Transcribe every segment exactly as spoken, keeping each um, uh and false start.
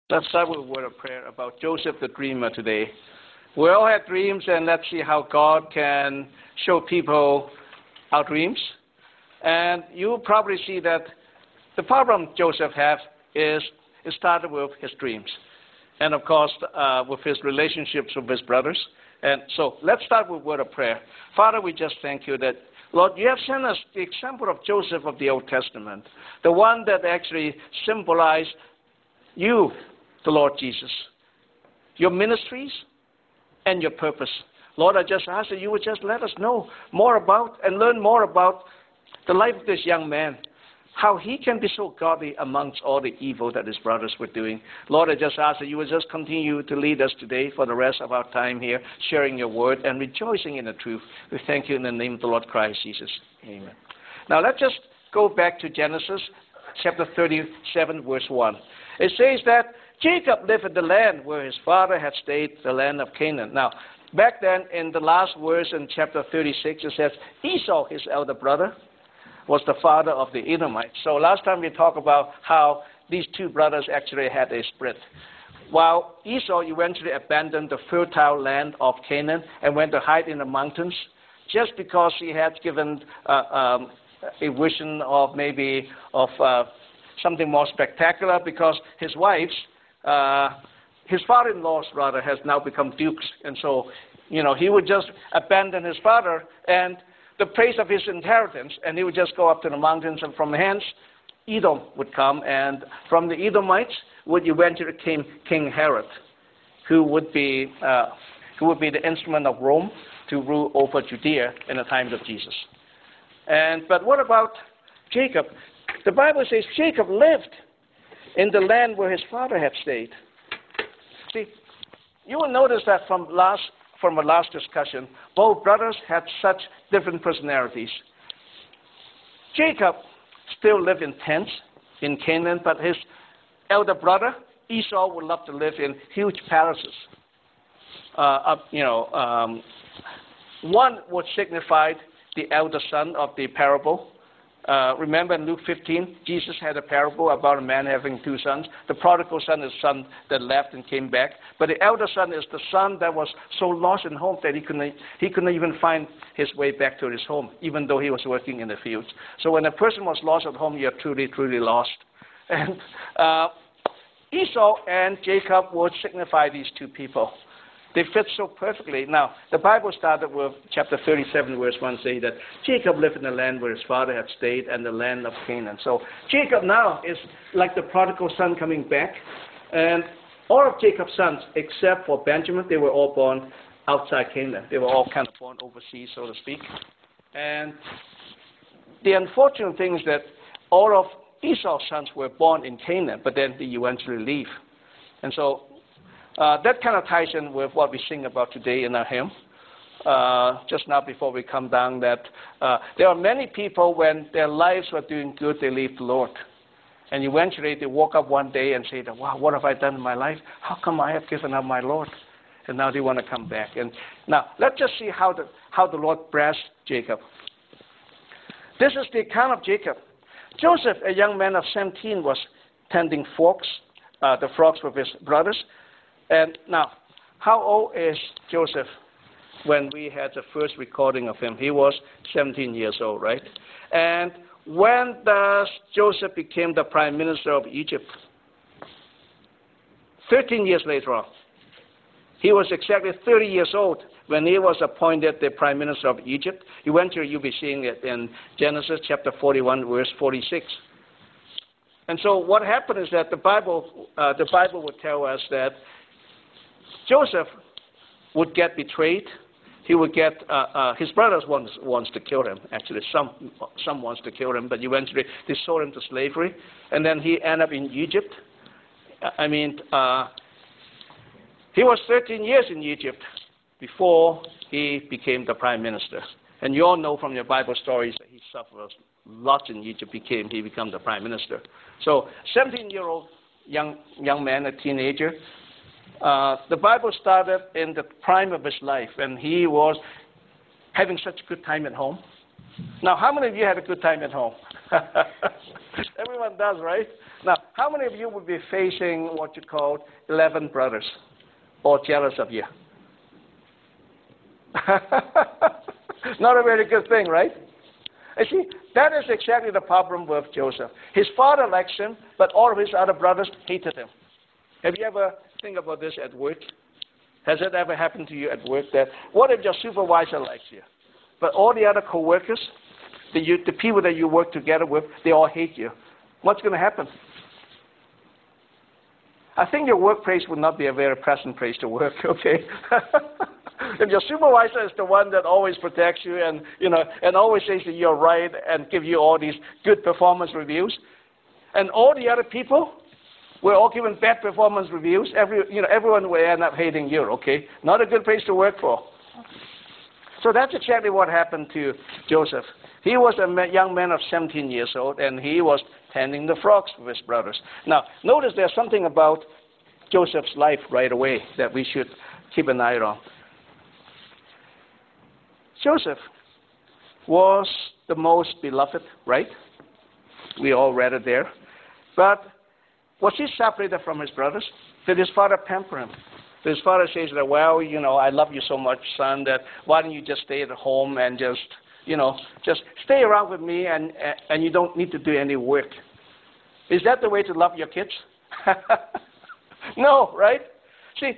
Let's start with a word of prayer about Joseph the dreamer today. We all have dreams, and let's see how God can show people our dreams. And you'll probably see that the problem Joseph has is it started with his dreams. And of course, uh, with his relationships with his brothers. And so let's start with a word of prayer. Father, we just thank you that, Lord, you have sent us the example of Joseph of the Old Testament, the one that actually symbolized you, the Lord Jesus, your ministries and your purpose. Lord, I just ask that you would just let us know more about and learn more about the life of this young man, how he can be so godly amongst all the evil that his brothers were doing. Lord, I just ask that you would just continue to lead us today for the rest of our time here, sharing your word and rejoicing in the truth. We thank you in the name of the Lord Christ Jesus. Amen. Now let's just go back to Genesis chapter thirty-seven, verse one. It says that Jacob lived in the land where his father had stayed, the land of Canaan. Now, back then in the last verse in chapter thirty-six, it says Esau, his elder brother, was the father of the Edomites. So last time we talked about how these two brothers actually had a split. While Esau eventually abandoned the fertile land of Canaan and went to hide in the mountains just because he had given uh, um, a vision of maybe of uh, something more spectacular, because his wives, uh, his father-in-laws rather, has now become dukes. And so, you know, he would just abandon his father and the place of his inheritance, and he would just go up to the mountains, and from hence Edom would come, and from the Edomites would eventually came King Herod, who would be uh, who would be the instrument of Rome to rule over Judea in the times of Jesus. And but what about Jacob? The Bible says Jacob lived in the land where his father had stayed. See, you will notice that from last from our last discussion, both brothers had such different personalities. Jacob still lived in tents in Canaan, but his elder brother Esau would love to live in huge palaces. Uh, up, you know, um, one would signify the elder son of the parable. Uh, remember in Luke fifteen, Jesus had a parable about a man having two sons. The prodigal son is the son that left and came back. But the elder son is the son that was so lost in home that he couldn't, he couldn't even find his way back to his home, even though he was working in the fields. So when a person was lost at home, you're truly, truly lost. And uh, Esau and Jacob would signify these two people. They fit so perfectly. Now, the Bible started with chapter thirty-seven, verse one, saying that Jacob lived in the land where his father had stayed, and the land of Canaan. So Jacob now is like the prodigal son coming back. And all of Jacob's sons, except for Benjamin, they were all born outside Canaan. They were all kind of born overseas, so to speak. And the unfortunate thing is that all of Esau's sons were born in Canaan, but then they eventually leave. And so Uh, that kind of ties in with what we sing about today in our hymn. Uh, just now before we come down, that uh, there are many people when their lives were doing good, they leave the Lord. And eventually they woke up one day and say, wow, what have I done in my life? How come I have given up my Lord? And now they want to come back. And now let's just see how the, how the Lord blessed Jacob. This is the account of Jacob. Joseph, a young man of seventeen, was tending flocks, uh, the flocks with his brothers. And now, how old is Joseph when we had the first recording of him? He was seventeen years old, right? And when does Joseph became the prime minister of Egypt? thirteen years later on. He was exactly thirty years old when he was appointed the prime minister of Egypt. Eventually, you'll be seeing it in Genesis chapter forty-one, verse forty-six. And so what happened is that the Bible, uh, the Bible would tell us that Joseph would get betrayed. He would get, uh, uh, his brothers wants, wants to kill him. Actually, some, some wants to kill him, but eventually they sold him to slavery. And then he ended up in Egypt. I mean, uh, he was thirteen years in Egypt before he became the prime minister. And you all know from your Bible stories that he suffered lots in Egypt became he became the prime minister. So seventeen-year-old young young man, a teenager. Uh, the Bible started in the prime of his life, and he was having such a good time at home. Now, how many of you had a good time at home? Everyone does, right? Now, how many of you would be facing what you call eleven brothers or jealous of you? Not a very good thing, right? You see, that is exactly the problem with Joseph. His father likes him, but all of his other brothers hated him. Have you ever think about this at work? Has it ever happened to you at work that what if your supervisor likes you, but all the other co-workers, the, you, the people that you work together with, they all hate you? What's going to happen? I think your workplace would not be a very pleasant place to work, okay? If your supervisor is the one that always protects you and, you know, and always says that you're right and give you all these good performance reviews, and all the other people were all given bad performance reviews, every, you know, everyone will end up hating you, okay? Not a good place to work for. So that's exactly what happened to Joseph. He was a young man of seventeen years old, and he was tending the flocks with his brothers. Now, notice there's something about Joseph's life right away that we should keep an eye on. Joseph was the most beloved, right? We all read it there. But was he separated from his brothers? Did his father pamper him? Did his father say that, well, you know, I love you so much, son, that why don't you just stay at home and just, you know, just stay around with me and, and you don't need to do any work? Is that the way to love your kids? No, right? See,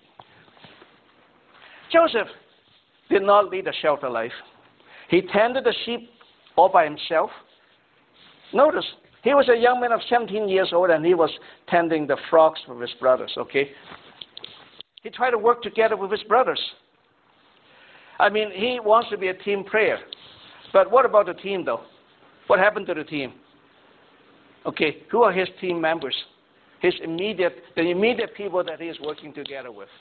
Joseph did not lead a shelter life. He tended the sheep all by himself. Notice, he was a young man of seventeen years old and he was tending the flocks with his brothers, okay? He tried to work together with his brothers. I mean, he wants to be a team player. But what about the team, though? What happened to the team? Okay, who are his team members? His immediate, the immediate people that he is working together with.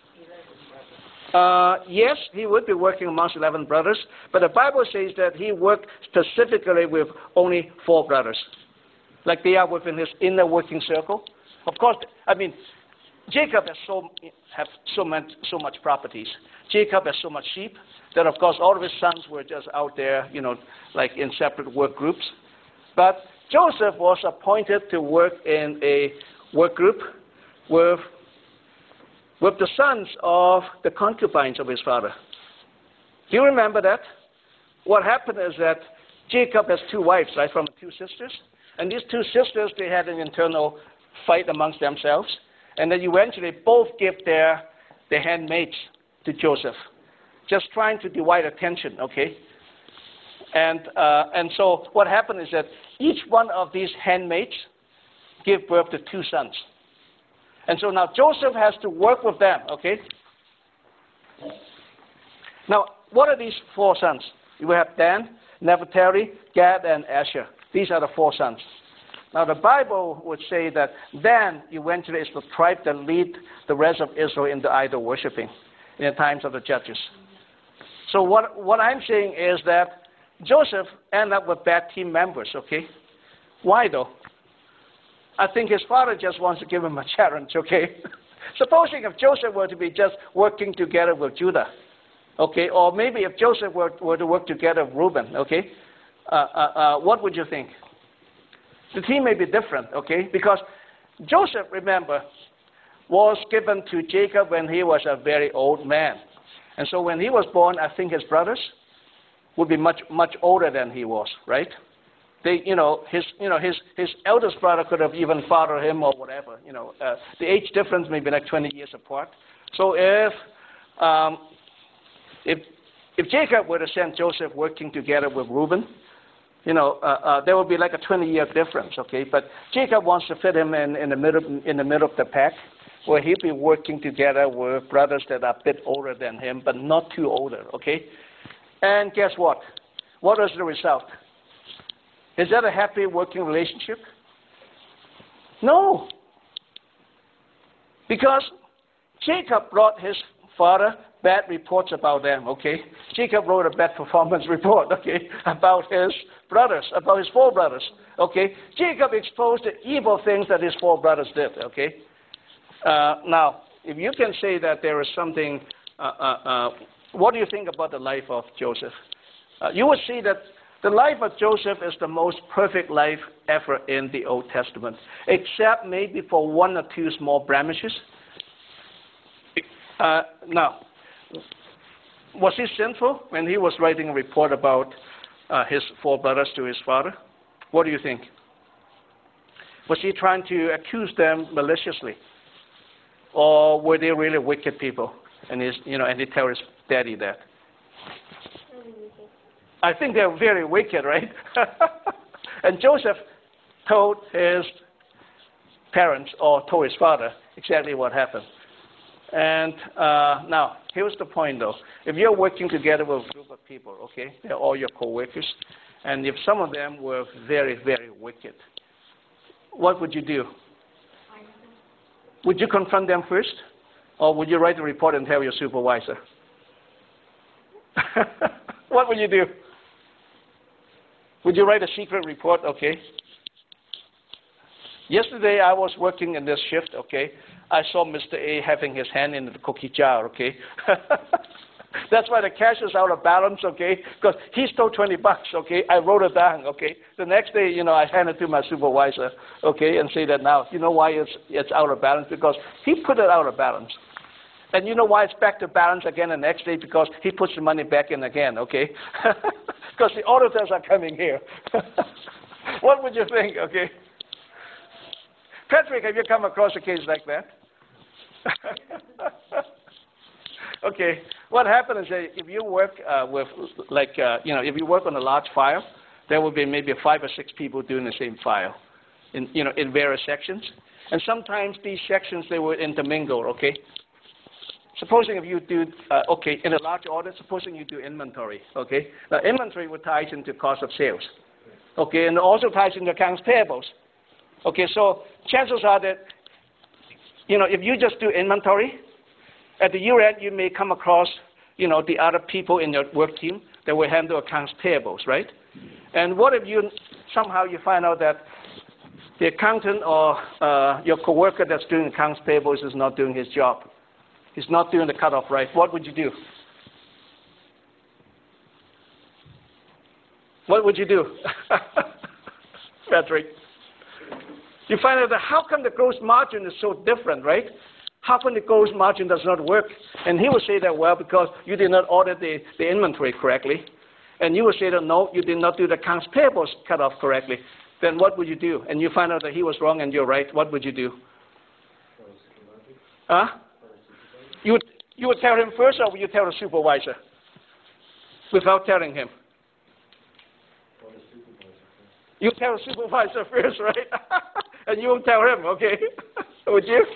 Uh, yes, he would be working amongst eleven brothers, but the Bible says that he worked specifically with only four brothers, like they are within his inner working circle. Of course, I mean, Jacob has so have so much so much properties. Jacob has so much sheep that, of course, all of his sons were just out there, you know, like in separate work groups. But Joseph was appointed to work in a work group with with the sons of the concubines of his father. Do you remember that? What happened is that Jacob has two wives, right, from two sisters. And these two sisters, they had an internal fight amongst themselves. And then eventually both gave their, their handmaids to Joseph, just trying to divide attention, okay? And, uh, and so what happened is that each one of these handmaids gave birth to two sons. And so now Joseph has to work with them, okay? Now, what are these four sons? You have Dan, Naphtali, Gad, and Asher. These are the four sons. Now, the Bible would say that Dan eventually is the tribe that lead the rest of Israel into idol worshiping in the times of the judges. So what, what I'm saying is that Joseph ended up with bad team members, okay? Why, though? I think his father just wants to give him a challenge, okay? Supposing if Joseph were to be just working together with Judah, okay, or maybe if Joseph were, were to work together with Reuben, okay, uh, uh, uh, what would you think? The team may be different, okay, because Joseph, remember, was given to Jacob when he was a very old man. And so when he was born, I think his brothers would be much, much older than he was, right? They, you know, his, you know, his, his eldest brother could have even fathered him or whatever. You know, uh, the age difference may be like twenty years apart. So if, um, if, if Jacob were to send Joseph working together with Reuben, you know, uh, uh, there would be like a twenty-year difference. Okay, but Jacob wants to fit him in, in the middle, in the middle of the pack, where he'd be working together with brothers that are a bit older than him, but not too older. Okay, and guess what? What was the result? Is that a happy working relationship? No. Because Jacob brought his father bad reports about them, okay? Jacob wrote a bad performance report, okay, about his brothers, about his four brothers, okay? Jacob exposed the evil things that his four brothers did, okay? Uh, now, if you can say that there is something, uh, uh, uh, what do you think about the life of Joseph? Uh, you would see that The life of Joseph is the most perfect life ever in the Old Testament, except maybe for one or two small blemishes. Uh, now, was he sinful when he was writing a report about uh, his four brothers to his father? What do you think? Was he trying to accuse them maliciously? Or were they really wicked people? And his, you know, and he tell his daddy that. I think they're very wicked, right? And Joseph told his parents or told his father exactly what happened. And uh, now, here's the point, though. If you're working together with a group of people, okay, they're all your co-workers, and if some of them were very, very wicked, what would you do? Would you confront them first, or would you write a report and tell your supervisor? What would you do? Would you write a secret report? Okay. Yesterday I was working in this shift, okay. I saw Mister A having his hand in the cookie jar, okay. That's why the cash is out of balance, okay, because he stole twenty bucks, okay. I wrote it down, okay. The next day, you know, I handed it to my supervisor, okay, and say that now, you know why it's, it's out of balance? Because he put it out of balance. And you know why it's back to balance again the next day? Because he puts the money back in again, okay? Because the auditors are coming here. What would you think, okay? Patrick, have you come across a case like that? Okay, what happens is that if you work uh, with, like, uh, you know, if you work on a large file, there will be maybe five or six people doing the same file, in, you know, in various sections. And sometimes these sections, they will intermingle, okay? Supposing if you do, uh, okay, in a large order, supposing you do inventory, okay? Now, inventory would ties into cost of sales, okay, and also ties into accounts payables. Okay, so chances are that, you know, if you just do inventory, at the year end, you may come across, you know, the other people in your work team that will handle accounts payables, right? And what if you, somehow you find out that the accountant or uh, your coworker that's doing accounts payables is not doing his job? He's not doing the cutoff right. What would you do? What would you do? Patrick? You find out that how come the gross margin is so different, right? How come the gross margin does not work? And he will say that, well, because you did not order the, the inventory correctly. And you will say that, no, you did not do the accounts payables cutoff correctly. Then what would you do? And you find out that he was wrong and you're right. What would you do? Huh? You would, you would tell him first, or would you tell the supervisor? Without telling him? You tell the supervisor first, right? And you won't tell him, okay? Would you?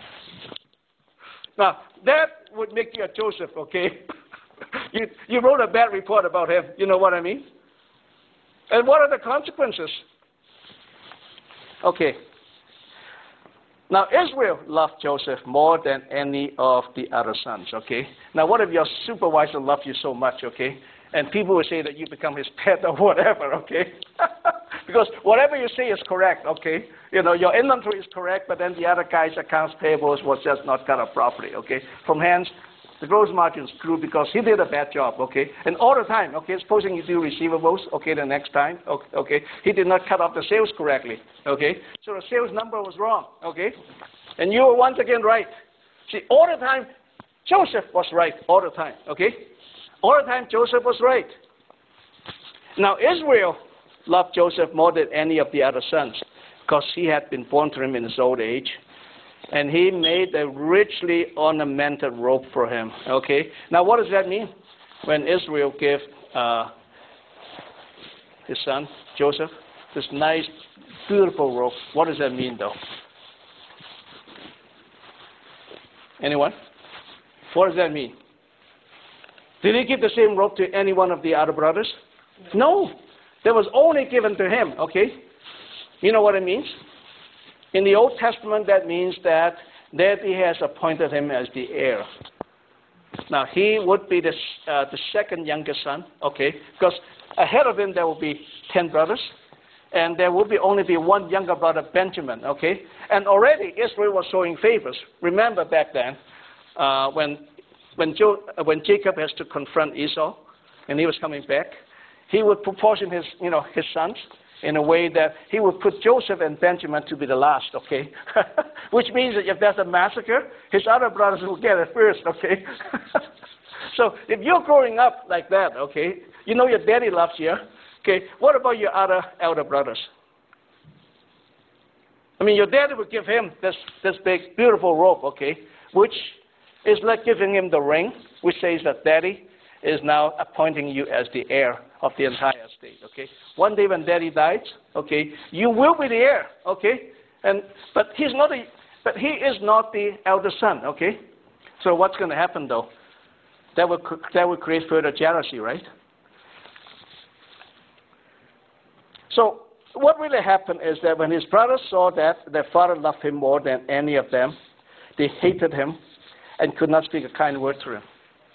Now, that would make you a Joseph, okay? you, you wrote a bad report about him. You know what I mean? And what are the consequences? Okay. Now, Israel loved Joseph more than any of the other sons, okay? Now, what if your supervisor loved you so much, okay? And people will say that you become his pet or whatever, okay? Because whatever you say is correct, okay? You know, your inventory is correct, but then the other guy's accounts payables was just not cut up properly, okay? From hence, the gross margin grew because he did a bad job, okay? And all the time, okay, supposing you do receivables, okay, the next time, okay, okay, he did not cut off the sales correctly, okay? So the sales number was wrong, okay? And you were once again right. See, all the time, Joseph was right all the time, okay? All the time, Joseph was right. Now, Israel loved Joseph more than any of the other sons because he had been born to him in his old age. And he made a richly ornamented robe for him. Okay? Now, what does that mean? When Israel gave uh, his son, Joseph, this nice, beautiful robe, what does that mean, though? Anyone? What does that mean? Did he give the same robe to any one of the other brothers? No. That was only given to him, okay? You know what it means? In the Old Testament, that means that Daddy has appointed him as the heir. Now, he would be the, uh, the second youngest son, okay? Because ahead of him, there will be ten brothers. And there will be only be one younger brother, Benjamin, okay? And already Israel was showing favors. Remember back then, uh, when, when, jo- when Jacob has to confront Esau, and he was coming back, he would proportion his, you know, his sons in a way that he would put Joseph and Benjamin to be the last, okay? Which means that if there's a massacre, his other brothers will get it first, okay? So if you're growing up like that, okay, you know your daddy loves you, okay, what about your other elder brothers? I mean, your daddy would give him this, this big, beautiful robe, okay, which is like giving him the ring, which says that daddy is now appointing you as the heir of the entire estate, okay? One day when daddy dies, okay, you will be the heir, okay? And but he's not a, but he is not the elder son, okay? So what's going to happen though? That will that will create further jealousy, right? So what really happened is that when his brothers saw that their father loved him more than any of them, they hated him and could not speak a kind word to him.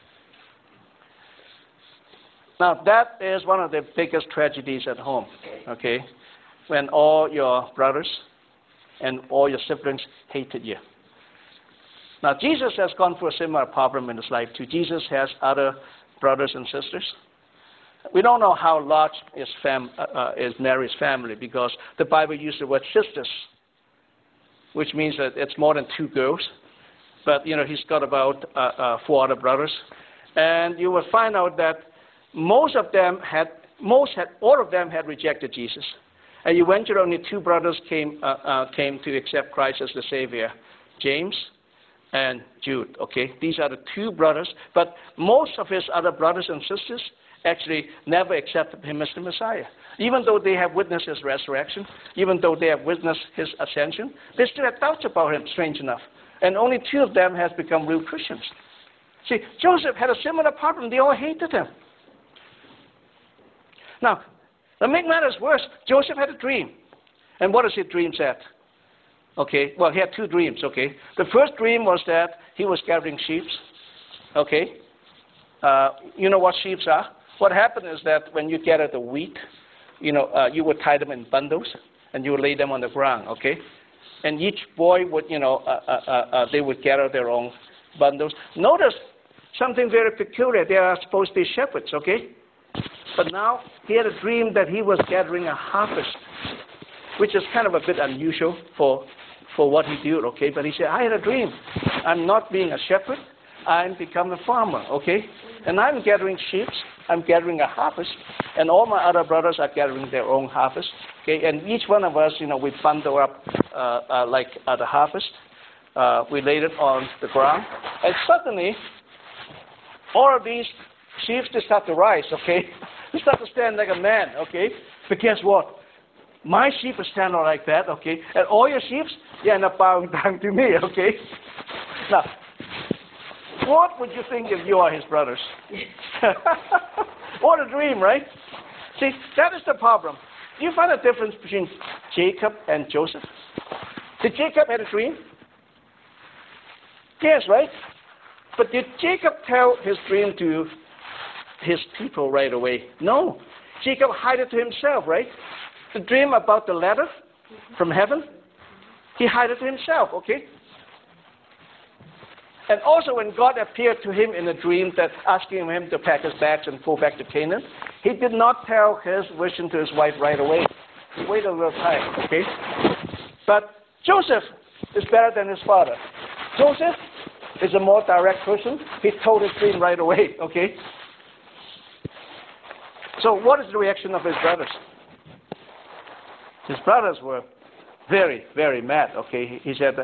Now, that is one of the biggest tragedies at home, okay? When all your brothers and all your siblings hated you. Now, Jesus has gone through a similar problem in his life too. Jesus has other brothers and sisters. We don't know how large is, fam- uh, is Mary's family because the Bible uses the word sisters, which means that it's more than two girls. But, you know, he's got about uh, uh, four other brothers. And you will find out that most of them had, most had, all of them had rejected Jesus. And eventually only two brothers came, uh, uh, came to accept Christ as the Savior, James and Jude, okay? These are the two brothers. But most of his other brothers and sisters actually never accepted him as the Messiah. Even though they have witnessed his resurrection, even though they have witnessed his ascension, they still have doubts about him, strange enough. And only two of them has become real Christians. See, Joseph had a similar problem. They all hated him. Now, to make matters worse, Joseph had a dream. And what does his dream say? Okay, well, he had two dreams, okay. The first dream was that he was gathering sheep, okay. Uh, you know what sheep are? What happened is that when you gather the wheat, you know, uh, you would tie them in bundles, and you would lay them on the ground, okay. And each boy would, you know, uh, uh, uh, they would gather their own bundles. Notice something very peculiar. They are supposed to be shepherds, okay. But now he had a dream that he was gathering a harvest, which is kind of a bit unusual for for what he did, okay? But he said, I had a dream. I'm not being a shepherd. I'm becoming a farmer, okay? And I'm gathering sheep. I'm gathering a harvest. And all my other brothers are gathering their own harvest, okay? And each one of us, you know, we bundle up uh, uh, like uh, the harvest. Uh, we laid it on the ground. And suddenly, all of these sheep, they start to rise, okay? They start to stand like a man, okay? But guess what? My sheep are standing like that, okay? And all your sheep, they end up bowing down to me, okay? Now, what would you think if you are his brothers? What a dream, right? See, that is the problem. Do you find a difference between Jacob and Joseph? Did Jacob have a dream? Yes, right? But did Jacob tell his dream to his people right away? No. Jacob hid it to himself, right? The dream about the letter from heaven, he hid it to himself, okay? And also when God appeared to him in a dream that asking him to pack his bags and go back to Canaan, he did not tell his vision to his wife right away. He waited a little time, okay? But Joseph is better than his father. Joseph is a more direct person. He told his dream right away, okay? So what is the reaction of his brothers? His brothers were very, very mad, okay? He said,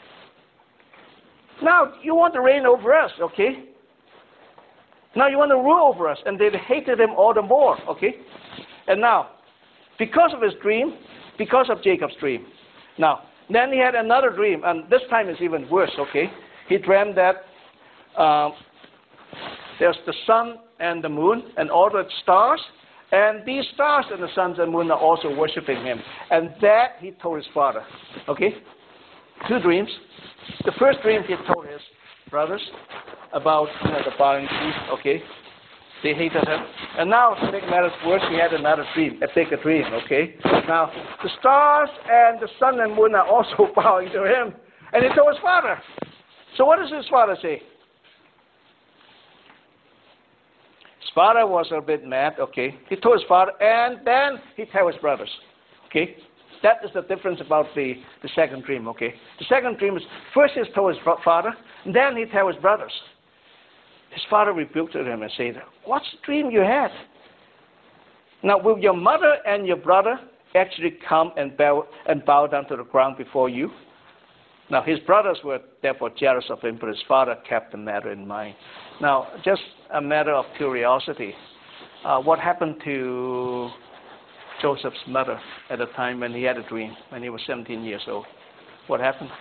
now you want to reign over us, okay? Now you want to rule over us. And they hated him all the more, okay? And now, because of his dream, because of Jacob's dream. Now, then he had another dream, and this time is even worse, okay? He dreamed that uh, there's the sun and the moon and all the stars, and these stars and the suns and moon are also worshiping him. And that he told his father. Okay? Two dreams. The first dream he told his brothers about, you know, the bowing sheep. Okay? They hated him. And now, to make matters worse, he had another dream, a bigger dream. Okay? Now, the stars and the sun and moon are also bowing to him. And he told his father. So what does his father say? His father was a bit mad, okay. He told his father, and then he told his brothers, okay. That is the difference about the, the second dream, okay. The second dream is, first he told his father, and then he told his brothers. His father rebuked him and said, what's the dream you had? Now, will your mother and your brother actually come and bow, and bow down to the ground before you? Now, his brothers were therefore jealous of him, but his father kept the matter in mind. Now, just a matter of curiosity, uh, what happened to Joseph's mother at the time when he had a dream, when he was seventeen years old? What happened?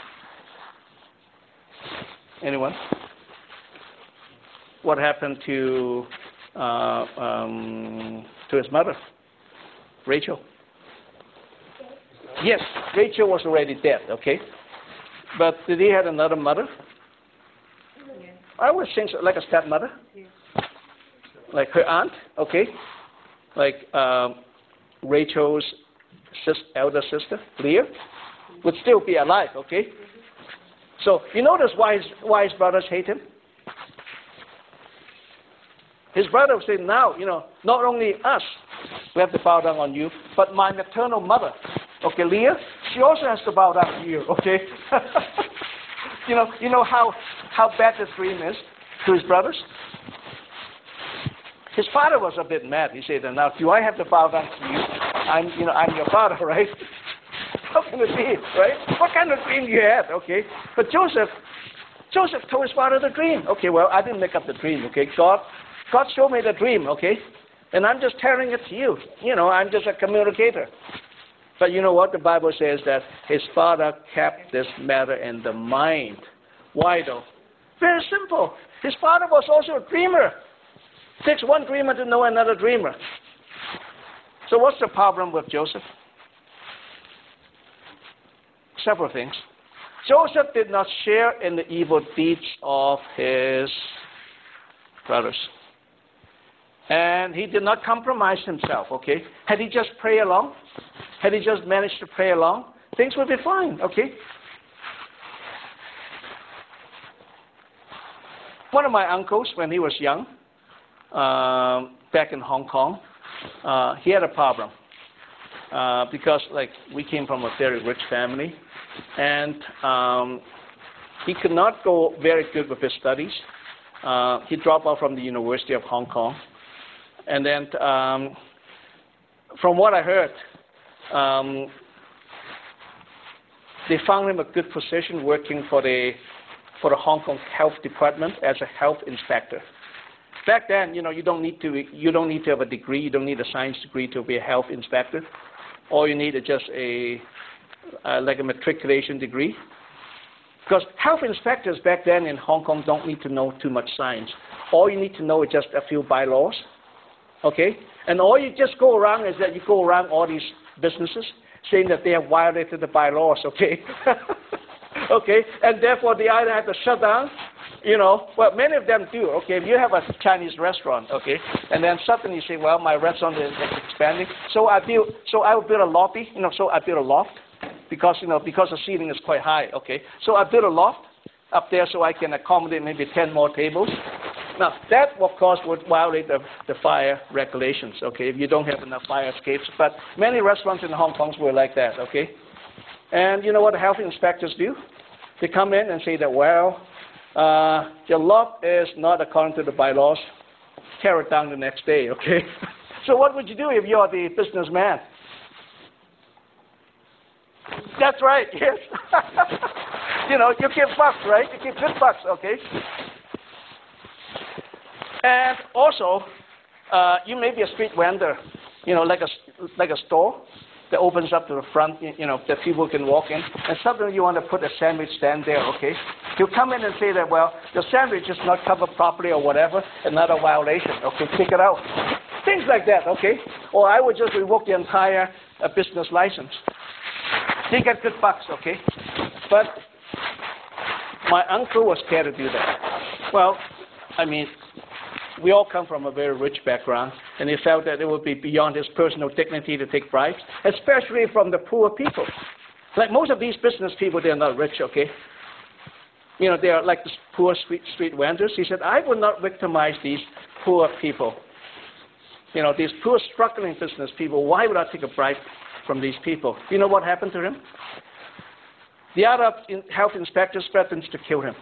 Anyone? What happened to uh, um, to his mother, Rachel? Yes, Rachel was already dead, okay? But did he have another mother? Yeah. I would think so, like a stepmother. Yeah. Like her aunt, okay? Like um, Rachel's sis- elder sister, Leah, would still be alive, okay? Mm-hmm. So you notice why his, why his brothers hate him? His brother would say, now, you know, not only us, we have to bow down on you, but my maternal mother, okay, Leah, she also has to bow down to you, okay? you know, you know how, how bad this dream is to his brothers? His father was a bit mad. He said, now, do I have to bow down to you? I'm, you know, I'm your father, right? How can it be, right? What kind of dream you had, okay? But Joseph, Joseph told his father the dream. Okay, well, I didn't make up the dream, okay? God, God showed me the dream, okay? And I'm just telling it to you. You know, I'm just a communicator. But you know what? The Bible says that his father kept this matter in the mind. Why though? Very simple. His father was also a dreamer. It takes one dreamer to know another dreamer. So what's the problem with Joseph? Several things. Joseph did not share in the evil deeds of his brothers. And he did not compromise himself, okay? Had he just prayed along, had he just managed to pray along, things would be fine, okay? One of my uncles, when he was young, uh, back in Hong Kong, uh, he had a problem. Uh, because, like, we came from a very rich family, and um, he could not go very good with his studies. Uh, he dropped out from the University of Hong Kong. And then, um, from what I heard, um, they found him a good position working for the for the Hong Kong Health Department as a health inspector. Back then, you know, you don't need to you don't need to have a degree. You don't need a science degree to be a health inspector. All you need is just a uh, like a matriculation degree. Because health inspectors back then in Hong Kong don't need to know too much science. All you need to know is just a few bylaws. Okay? And all you just go around is that you go around all these businesses saying that they have violated the bylaws, okay? okay? And therefore they either have to shut down, you know, well, many of them do, okay? If you have a Chinese restaurant, okay, and then suddenly you say, well, my restaurant is expanding, so I build, so I will build a lobby, you know, so I build a loft, because, you know, because the ceiling is quite high, okay? So I build a loft up there so I can accommodate maybe ten more tables. Now, that, of course, would violate the, the fire regulations, okay, if you don't have enough fire escapes. But many restaurants in Hong Kong were like that, okay? And you know what the health inspectors do? They come in and say that, well, uh, your lot is not according to the bylaws. Tear it down the next day, okay? So what would you do if you're the businessman? That's right, yes. you know, you give bucks, right? You give good bucks, okay? And also, uh, you may be a street vendor, you know, like a, like a store that opens up to the front, you know, that people can walk in. And suddenly you want to put a sandwich stand there, okay? You come in and say that, well, the sandwich is not covered properly or whatever, another violation, okay, take it out. Things like that, okay? Or I would just revoke the entire uh, business license. They get good bucks, okay? But my uncle was scared to do that. Well, I mean, we all come from a very rich background, and he felt that it would be beyond his personal dignity to take bribes, especially from the poor people. Like most of these business people, they're not rich, okay? You know, they are like the poor street, street vendors. He said, I would not victimize these poor people You know, these poor, struggling business people, why would I take a bribe from these people? You know what happened to him? The other health inspectors threatened to kill him.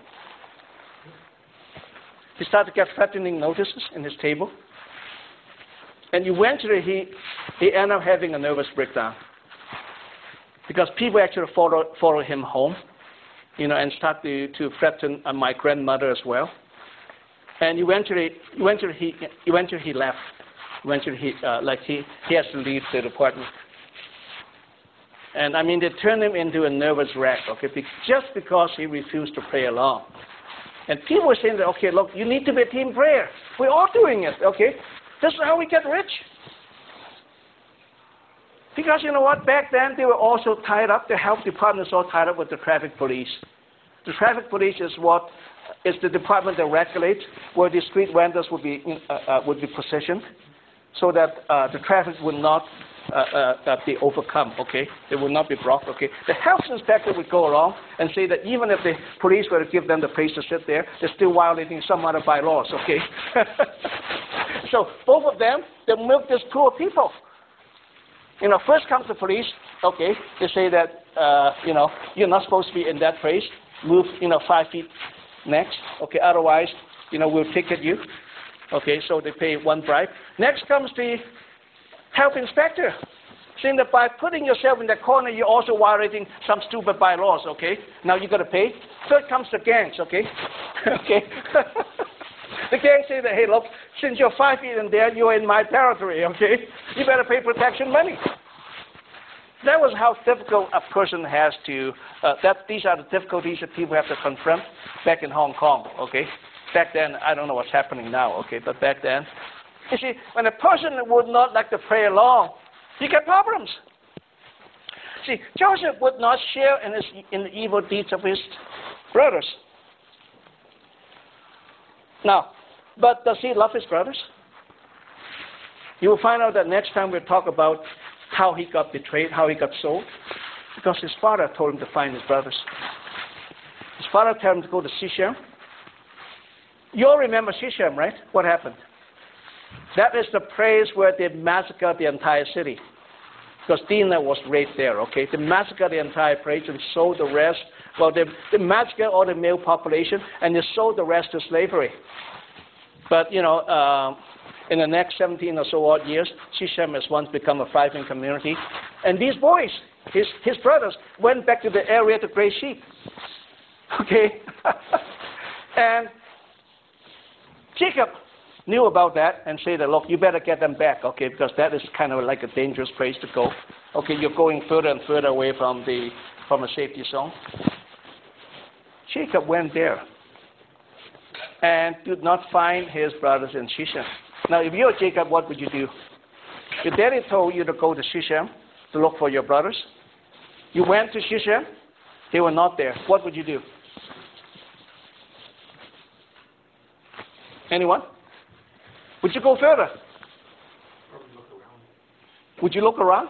He started to get threatening notices in his table. And eventually he, he ended up having a nervous breakdown. Because people actually follow, follow him home, you know, and start to, to threaten uh, my grandmother as well. And eventually, eventually he, eventually he left. Eventually he, uh, like he, he has to leave the department. And I mean, they turned him into a nervous wreck, okay, be- just because he refused to pray along. And people were saying that, okay, look, you need to be a team prayer. We're all doing it, okay? This is how we get rich. Because you know what? Back then, they were also tied up. The health department is all tied up with the traffic police. The traffic police is what is the department that regulates where the street vendors would be uh, uh, would be positioned, so that uh, the traffic would not uh, uh, be overcome. Okay, it would not be blocked. Okay, the health inspector would go along and say that even if the police were to give them the place to sit there, they're still violating some other bylaws. Okay, so both of them, they milk these poor people. You know, first comes the police, okay, they say that, uh, you know, you're not supposed to be in that place. Move, you know, five feet next, okay, otherwise, you know, we'll ticket you. Okay, so they pay one bribe. Next comes the health inspector, saying that by putting yourself in that corner, you're also violating some stupid bylaws, okay? Now you got to pay. Third comes the gangs, okay? okay. The gang say that, hey, look, since you're five feet in there, you're in my territory, okay? You better pay protection money. That was how difficult a person has to, uh, that, these are the difficulties that people have to confront back in Hong Kong, okay? Back then, I don't know what's happening now, okay, but back then, you see, when a person would not like to pray along, you get problems. See, Joseph would not share in, his, in the evil deeds of his brothers. Now, but does he love his brothers? You will find out that next time we'll talk about how he got betrayed, how he got sold, because his father told him to find his brothers. His father told him to go to Shechem. You all remember Shechem, right? What happened? That is the place where they massacred the entire city. Because Dinah was raised there, okay? They massacred the entire place and sold the rest. Well, they, they massacred all the male population and they sold the rest to slavery. But, you know, uh, in the next seventeen or so odd years, Shechem has once become a thriving community. And these boys, his, his brothers, went back to the area to graze sheep. Okay? And Jacob knew about that and said that, look, you better get them back, okay, because that is kind of like a dangerous place to go. Okay, you're going further and further away from the from a safety zone. Jacob went there and did not find his brothers in Shechem. Now, if you're Jacob, what would you do? Your daddy told you to go to Shechem to look for your brothers. You went to Shechem, they were not there. What would you do? Anyone? Would you go further? Would you look around?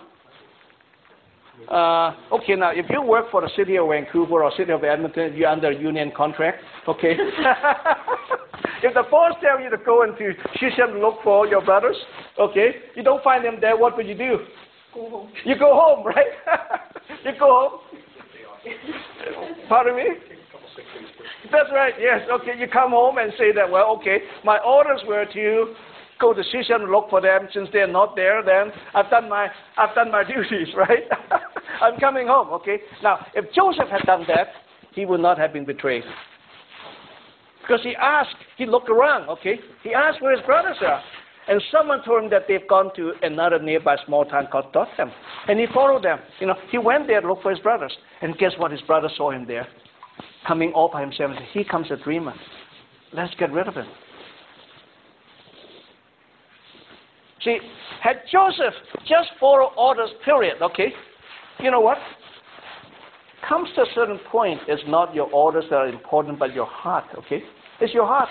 Uh, okay, now, if you work for the city of Vancouver or city of Edmonton, you're under a union contract, okay? If the boss tells you to go into Shechem to look for your brothers, okay, you don't find them there, what would you do? Go home. You go home, right? You go home. Pardon me? That's right, yes. Okay, you come home and say that, well, okay, my orders were to go to Shechem and look for them. Since they're not there, then I've done my I've done my duties, right? I'm coming home, okay? Now, if Joseph had done that, he would not have been betrayed. Because he asked, he looked around, okay? He asked where his brothers are. And someone told him that they've gone to another nearby small town called Dothan. And he followed them. You know, he went there to look for his brothers. And guess what? His brothers saw him there, coming all by himself and said, here comes a dreamer. Let's get rid of him. See, had Joseph just followed orders, period, okay? You know what? Comes to a certain point, it's not your orders that are important, but your heart, okay? It's your heart.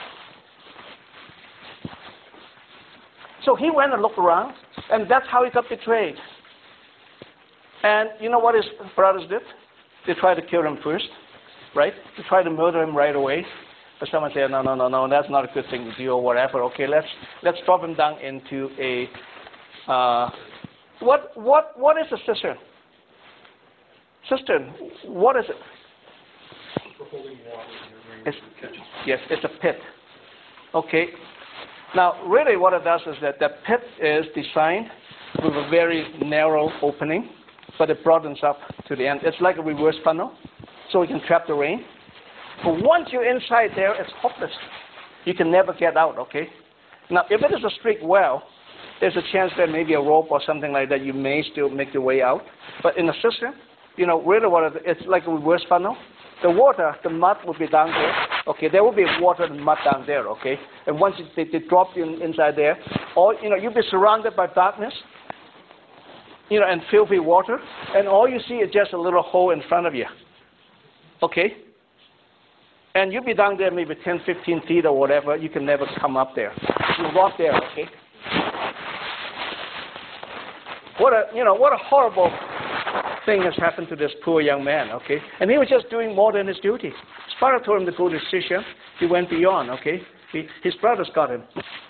So he went and looked around, and that's how he got betrayed. And you know what his brothers did? They tried to kill him first, right? They tried to murder him right away. But someone said, no, no, no, no, that's not a good thing to do or whatever. Okay, let's let's drop him down into a uh, what what what is a cistern? Cistern, what is it? For holding water. It's, yes, it's a pit. Okay. Now, really, what it does is that the pit is designed with a very narrow opening, but it broadens up to the end. It's like a reverse funnel, so you can trap the rain. But once you're inside there, it's hopeless. You can never get out, okay? Now, if it is a straight well, there's a chance that maybe a rope or something like that, you may still make your way out. But in a cistern, you know, really what it, it's like a reverse funnel. The water, the mud will be down there. Okay, there will be water and mud down there, okay? And once it, they, they drop you in, inside there, or, you know, you'll be surrounded by darkness, you know, and filthy water, and all you see is just a little hole in front of you, okay? And you'll be down there maybe ten, fifteen feet or whatever. You can never come up there. You'll rot there, okay? What a, you know, what a horrible thing has happened to this poor young man, okay? And he was just doing more than his duty. His father told him to go to Shisham. He went beyond, okay? He, his brothers got him.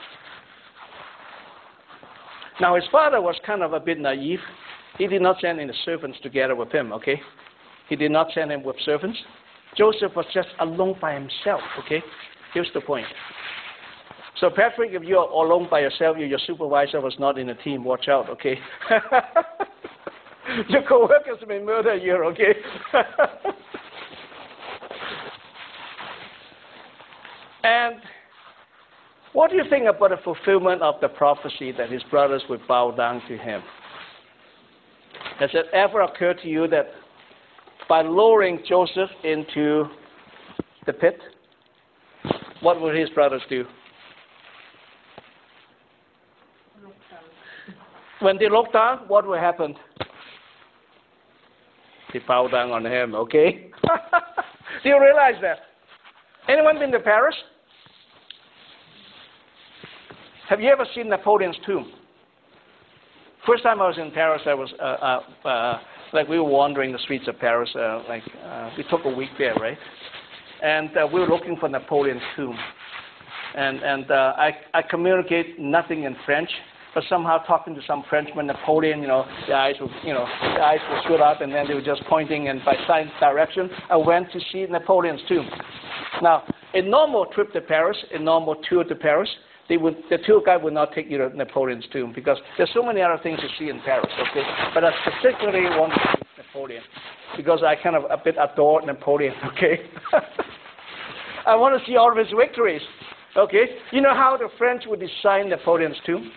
Now, his father was kind of a bit naive. He did not send any servants together with him, okay? He did not send him with servants. Joseph was just alone by himself, okay? Here's the point. So, Patrick, if you're alone by yourself, your supervisor was not in a team, watch out, okay? Your co-workers may murder you, okay? And what do you think about the fulfillment of the prophecy that his brothers would bow down to him? Has it ever occurred to you that by lowering Joseph into the pit, what would his brothers do? When they looked down, what would happen? They bow down on him, okay? Do you realize that? Anyone been to Paris? Have you ever seen Napoleon's tomb? First time I was in Paris, I was, uh, uh, uh, like we were wandering the streets of Paris, uh, like uh, we took a week there, right? And uh, we were looking for Napoleon's tomb. And, and uh, I, I communicate nothing in French, but somehow talking to some Frenchman, Napoleon, you know, the eyes would, you know, the eyes would shoot up, and then they were just pointing, and by sign direction, I went to see Napoleon's tomb. Now, a normal trip to Paris, a normal tour to Paris, they would, the tour guide would not take you to Napoleon's tomb because there's so many other things to see in Paris, okay? But I specifically wanted to see Napoleon because I kind of a bit adore Napoleon, okay? I want to see all of his victories, okay? You know how the French would design Napoleon's tomb?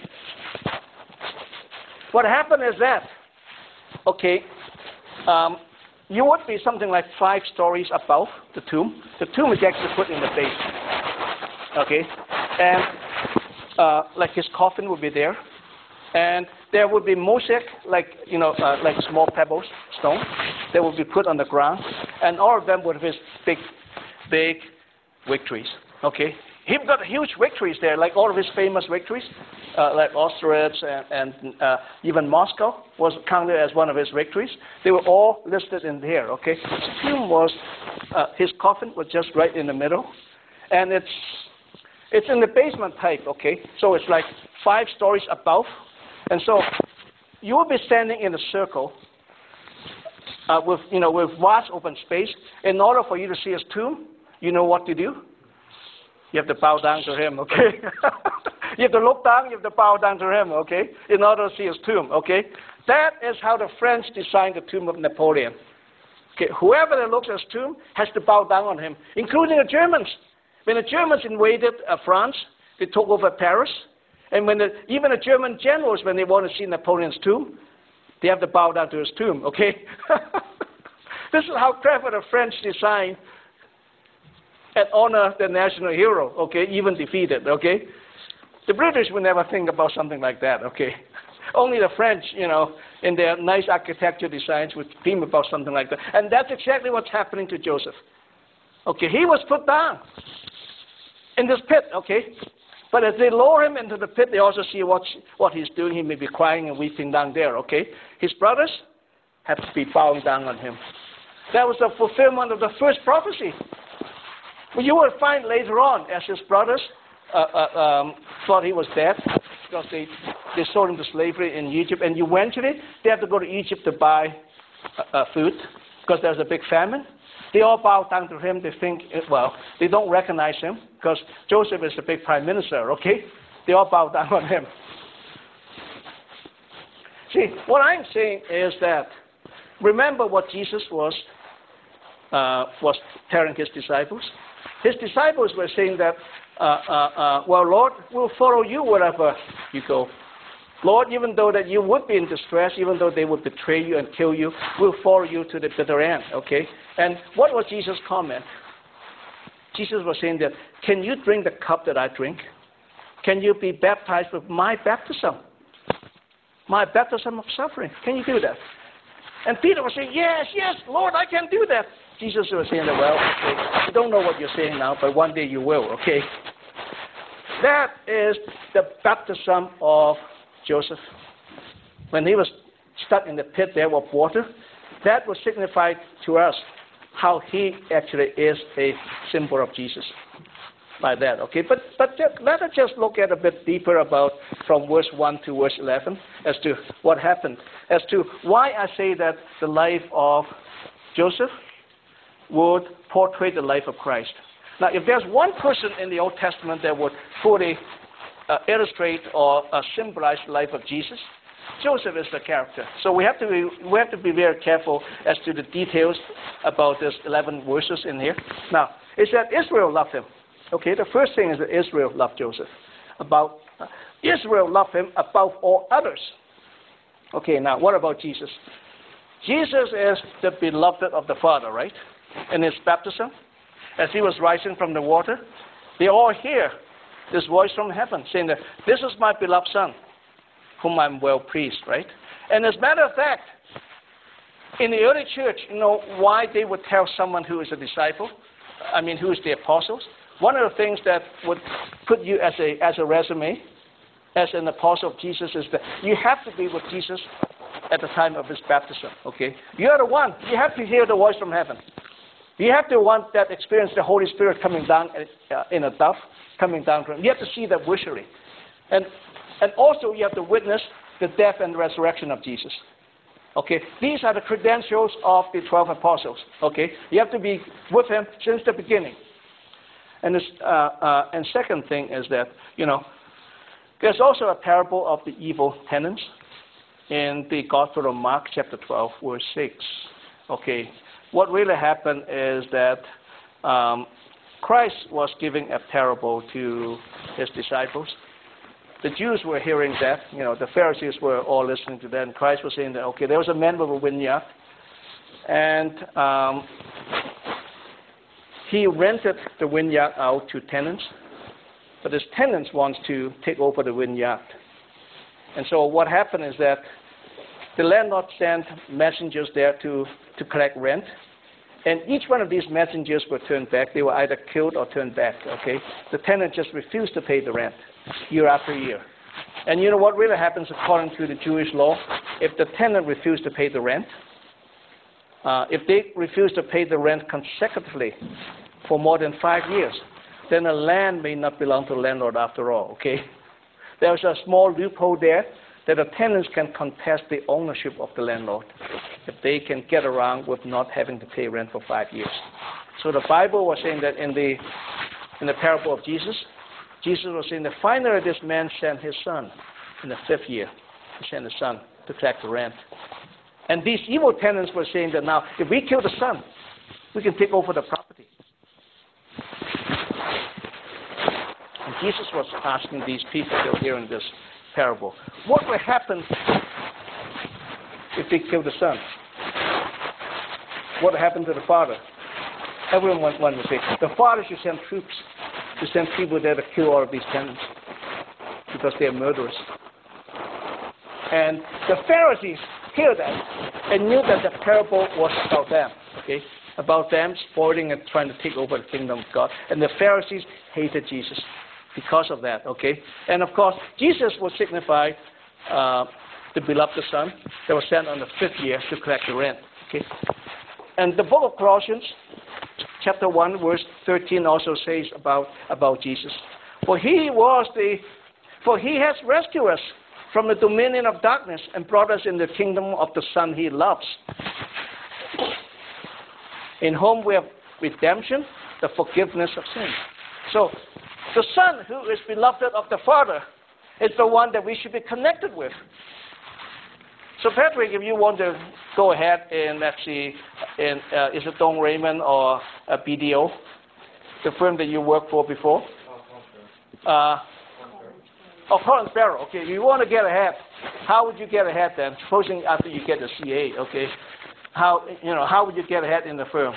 What happened is that, okay, um, you would be something like five stories above the tomb. The tomb is actually put in the basement, okay? And uh, like his coffin would be there, and there would be mosaic, like you know, uh, like small pebbles, stone, that would be put on the ground, and all of them would have his big, big victories. Okay, he got huge victories there, like all of his famous victories, uh, like Austerlitz and, and uh, even Moscow was counted as one of his victories. They were all listed in there. Okay, his tomb was, uh, his coffin was just right in the middle, and it's. It's in the basement type, okay? So it's like five stories above. And so you will be standing in a circle uh, with, you know, with vast open space. In order for you to see his tomb, you know what to do? You have to bow down to him, okay? You have to look down, you have to bow down to him, okay? In order to see his tomb, okay? That is how the French designed the tomb of Napoleon. Okay, whoever that looks at his tomb has to bow down on him, including the Germans. When the Germans invaded uh, France, they took over Paris. And when the, even the German generals, when they want to see Napoleon's tomb, they have to bow down to his tomb, okay? This is how clever the French design and honor the national hero, okay, even defeated, okay? The British would never think about something like that, okay? Only the French, you know, in their nice architecture designs would dream about something like that. And that's exactly what's happening to Joseph. Okay, he was put down in this pit, okay? But as they lower him into the pit, they also see what, what he's doing. He may be crying and weeping down there, okay? His brothers have to be bowing down on him. That was the fulfillment of the first prophecy. But you will find later on, as his brothers uh, uh, um, thought he was dead, because they, they sold him to slavery in Egypt, and eventually they have to go to Egypt to buy uh, uh, food, because there's a big famine. They all bow down to him. They think, well, they don't recognize him, because Joseph is the big prime minister, okay? They all bow down on him. See, what I'm saying is that, remember what Jesus was uh, was telling his disciples? His disciples were saying that, uh, uh, uh, well, Lord, we'll follow you wherever you go. Lord, even though that you would be in distress, even though they would betray you and kill you, we'll follow you to the bitter end, okay? And what was Jesus' comment? Jesus was saying that, can you drink the cup that I drink? Can you be baptized with my baptism? My baptism of suffering. Can you do that? And Peter was saying, yes, yes, Lord, I can do that. Jesus was saying that, well, okay, you don't know what you're saying now, but one day you will, okay? That is the baptism of Joseph. When he was stuck in the pit there with water, that will signify to us how he actually is a symbol of Jesus by that, okay? But but just, let us just look at a bit deeper about from verse one to verse eleven as to what happened, as to why I say that the life of Joseph would portray the life of Christ. Now, if there's one person in the Old Testament that would fully uh, illustrate or uh, symbolize the life of Jesus, Joseph is the character. So we have to be, we have to be very careful as to the details about this eleven verses in here. Now, it said Israel loved him. Okay, the first thing is that Israel loved Joseph. About uh, Israel loved him above all others. Okay, now what about Jesus? Jesus is the beloved of the Father, right? In his baptism, as he was rising from the water, they all hear this voice from heaven saying that this is my beloved Son, whom I'm well pleased, right? And as a matter of fact, in the early church, you know why they would tell someone who is a disciple, I mean, who is the apostles? One of the things that would put you as a as a resume, as an apostle of Jesus, is that you have to be with Jesus at the time of his baptism, okay? You're the one. You have to hear the voice from heaven. You have to want that experience, the Holy Spirit coming down uh, in a dove, coming down from him. You have to see that visually. And, and also you have to witness the death and resurrection of Jesus. Okay, these are the credentials of the twelve apostles, okay? You have to be with him since the beginning. And, this, uh, uh, and second thing is that, you know, there's also a parable of the evil tenants in the Gospel of Mark, chapter twelve, verse six. Okay, what really happened is that um, Christ was giving a parable to his disciples. The Jews were hearing that, you know, the Pharisees were all listening to that, and Christ was saying that, okay, there was a man with a vineyard, and um, he rented the vineyard out to tenants, but his tenants wants to take over the vineyard. And so what happened is that the landlord sent messengers there to, to collect rent, and each one of these messengers were turned back. They were either killed or turned back, okay? The tenant just refused to pay the rent year after year. And you know what really happens according to the Jewish law? If the tenant refused to pay the rent, uh, if they refuse to pay the rent consecutively for more than five years, then the land may not belong to the landlord after all, okay? There's a small loophole there that the tenants can contest the ownership of the landlord if they can get around with not having to pay rent for five years. So the Bible was saying that in the in the parable of Jesus, Jesus was saying that finally this man sent his son in the fifth year. He sent his son to collect the rent. And these evil tenants were saying that now, if we kill the son, we can take over the property. And Jesus was asking these people that were hearing this parable, what will happen if they kill the son? What will happen to the father? Everyone wanted to say, the father should send troops, to send people there to kill all of these tenants because they are murderers. And the Pharisees hear that and knew that the parable was about them, okay? About them spoiling and trying to take over the kingdom of God. And the Pharisees hated Jesus because of that, okay? And of course, Jesus will signify uh, the beloved son that was sent on the fifth year to collect the rent, okay? And the book of Colossians, chapter one, verse thirteen also says about, about Jesus. For he was the, for he has rescued us from the dominion of darkness and brought us in the kingdom of the Son he loves, in whom we have redemption, the forgiveness of sins. So the Son, who is beloved of the Father, is the one that we should be connected with. So Patrick, if you want to go ahead and let's see, in, uh, is it Don Raymond or uh, B D O, the firm that you worked for before? Uh, oh, Collins Barrow. Okay, if you want to get ahead, how would you get ahead then? Supposing after you get the C A, okay, how you know how would you get ahead in the firm?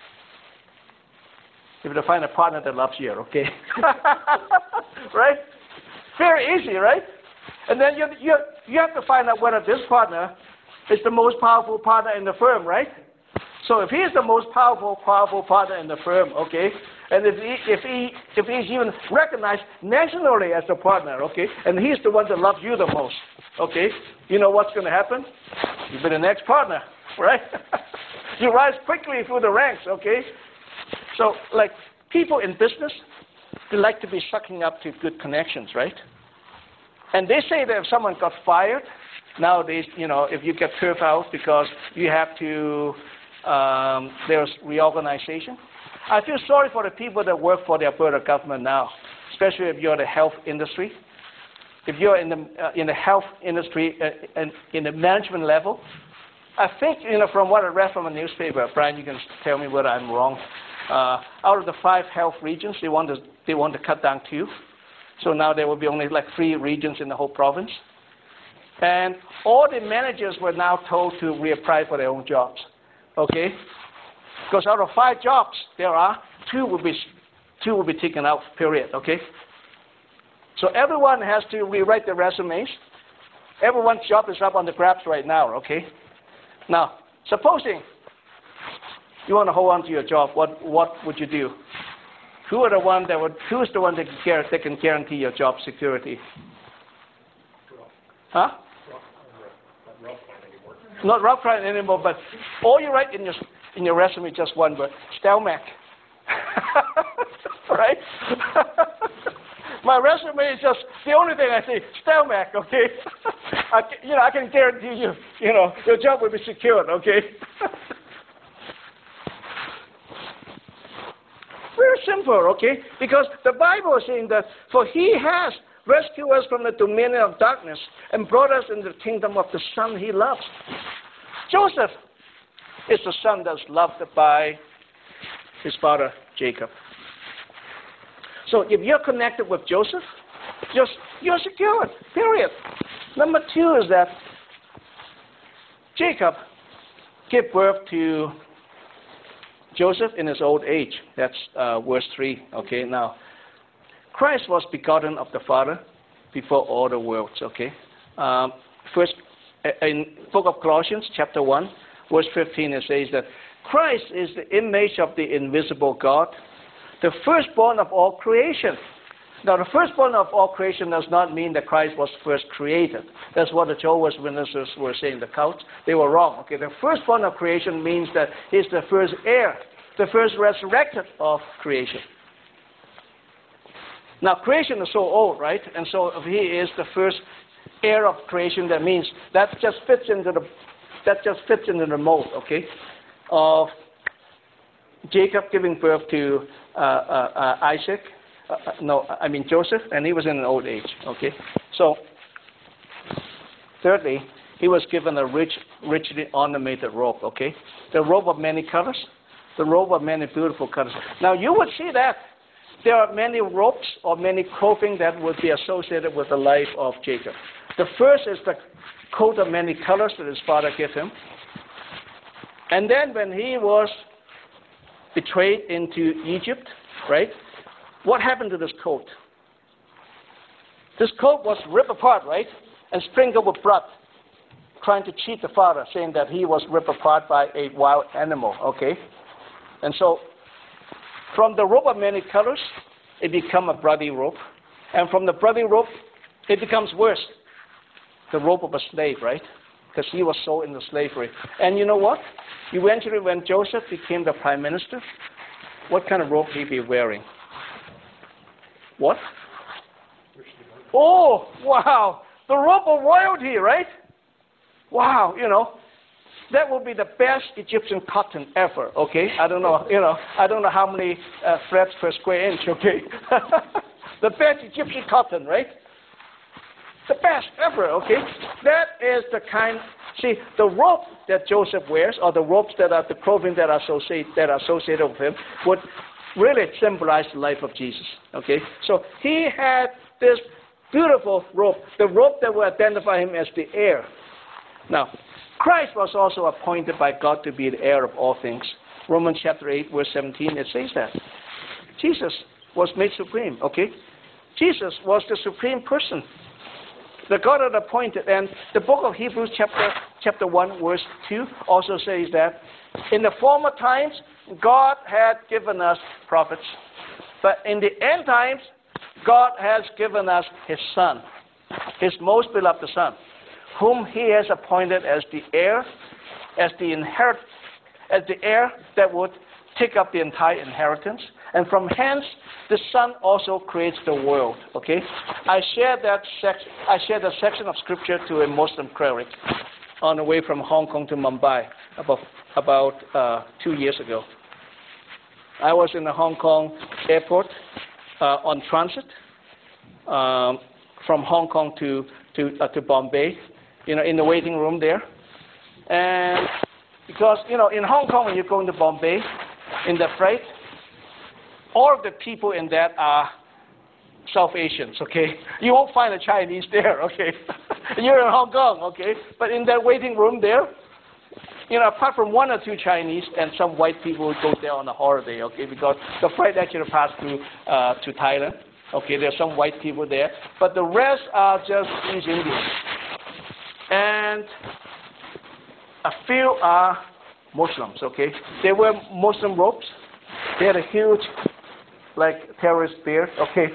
If you find a partner that loves you, okay, right? Very easy, right? And then you, you, you have to find out whether this partner is the most powerful partner in the firm, right? So if he is the most powerful, powerful partner in the firm, okay, and if he, if he, if he's even recognized nationally as a partner, okay, and he's the one that loves you the most, okay, you know what's going to happen? You'll be the next partner, right? You rise quickly through the ranks, okay? So, like, people in business, they like to be sucking up to good connections, right? And they say that if someone got fired, nowadays, you know, if you get turfed out because you have to, um, there's reorganization. I feel sorry for the people that work for the Alberta government now, especially if you're in the health industry. If you're in the uh, in the health industry uh, and in the management level, I think, you know, from what I read from a newspaper, Brian, you can tell me whether I'm wrong. Uh, out of the five health regions, they want to they want to cut down two. So now there will be only like three regions in the whole province. And all the managers were now told to reapply for their own jobs. Okay? Because out of five jobs there are, two will be two will be taken out, period. Okay? So everyone has to rewrite their resumes. Everyone's job is up on the grabs right now, okay? Now, supposing you want to hold on to your job, what what would you do? Who are the one that would? Who is the one that can, guarantee, that can guarantee your job security? Huh? Not Rob Klein anymore, but all you write in your in your resume is just one word: Stelmach. Right? My resume is just the only thing I say: Stelmach. Okay? I, you know, I can guarantee you, you know, your job will be secured. Okay? Very simple, okay? Because the Bible is saying that, for he has rescued us from the dominion of darkness and brought us into the kingdom of the Son he loves. Joseph is the son that's loved by his father Jacob. So if you're connected with Joseph, you're, you're secured, period. Number two is that Jacob gave birth to Joseph in his old age. That's uh, verse three. Okay, now, Christ was begotten of the Father before all the worlds. Okay, um, first in book of Colossians, chapter one, verse fifteen, it says that Christ is the image of the invisible God, the firstborn of all creation. Now, the firstborn of all creation does not mean that Christ was first created. That's what the Jehovah's Witnesses were saying, the cult. They were wrong. Okay, the firstborn of creation means that he's the first heir, the first resurrected of creation. Now, creation is so old, right? And so if he is the first heir of creation, that means that just fits into the that just fits into the mold, okay, of Jacob giving birth to uh, uh, uh, Isaac. Uh, no, I mean Joseph, and he was in an old age. Okay, so thirdly, he was given a rich, richly ornamented robe. Okay, the robe of many colors, the robe of many beautiful colors. Now you would see that there are many robes or many clothing that would be associated with the life of Jacob. The first is the coat of many colors that his father gave him, and then when he was betrayed into Egypt, right? What happened to this coat? This coat was ripped apart, right? And sprinkled with blood, trying to cheat the father, saying that he was ripped apart by a wild animal, okay? And so, from the robe of many colors, it becomes a bloody robe. And from the bloody robe, it becomes worse. The robe of a slave, right? because he was sold into slavery. And you know what? Eventually, when Joseph became the prime minister, what kind of robe he be wearing? What? Oh, wow. The robe of royalty, right? Wow, you know. That would be the best Egyptian cotton ever, okay? I don't know, you know, I don't know how many uh, threads per square inch, okay? The best Egyptian cotton, right? The best ever, okay? That is the kind, see, the robe that Joseph wears, or the robes that are, the clothing that are associated, that are associated with him, would really symbolize the life of Jesus, okay? So he had this beautiful robe, the robe that would identify him as the heir. Now, Christ was also appointed by God to be the heir of all things. Romans chapter eight, verse seventeen, it says that. Jesus was made supreme, okay? Jesus was the supreme person. The God had appointed. And the book of Hebrews chapter, chapter one, verse two also says that in the former times, God had given us prophets. But in the end times, God has given us his Son, his most beloved Son, whom he has appointed as the heir, as the inherit, as the heir that would take up the entire inheritance. And from hence, the Son also creates the world. Okay, I shared that section. I shared a section of scripture to a Muslim cleric on the way from Hong Kong to Mumbai about about uh, two years ago. I was in the Hong Kong airport uh, on transit um, from Hong Kong to to uh, to Bombay. You know, in the waiting room there. And because, you know, in Hong Kong, when you go into Bombay, in the freight, all of the people in that are South Asians, okay? You won't find a Chinese there, okay? You're in Hong Kong, okay? But in that waiting room there, you know, apart from one or two Chinese and some white people who go there on a holiday, okay? Because the flight actually passed through uh, to Thailand, okay? There's some white people there. But the rest are just East Indians. And a few are Muslims, okay? They wear Muslim robes. They had a huge, like, terrorist beard, okay?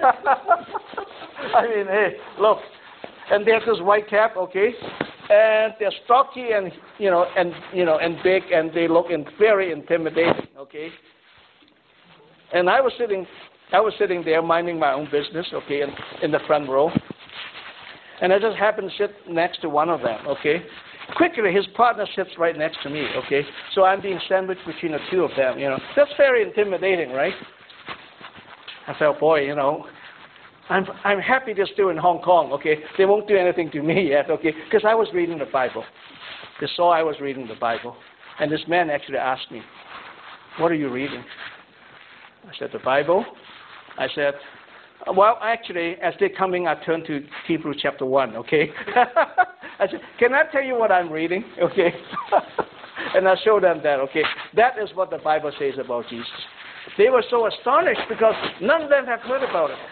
I mean, hey, look. And they have this white cap, okay? And they're stocky and, you know, and, you know, and big, and they look in very intimidating, okay? And I was sitting, I was sitting there minding my own business, okay, in, in the front row. And I just happened to sit next to one of them, okay? Quickly, his partner sits right next to me, okay? So I'm being sandwiched between the two of them, you know. That's very intimidating, right? I felt, boy, you know, I'm I'm happy they're still in Hong Kong, okay? They won't do anything to me yet, okay? Because I was reading the Bible. They saw I was reading the Bible. And this man actually asked me, what are you reading? I said, the Bible. I said, well, actually, as they're coming, I turned to Hebrews chapter one, okay? I said, can I tell you what I'm reading? Okay? And I showed them that, okay? That is what the Bible says about Jesus. They were so astonished because none of them have heard about it.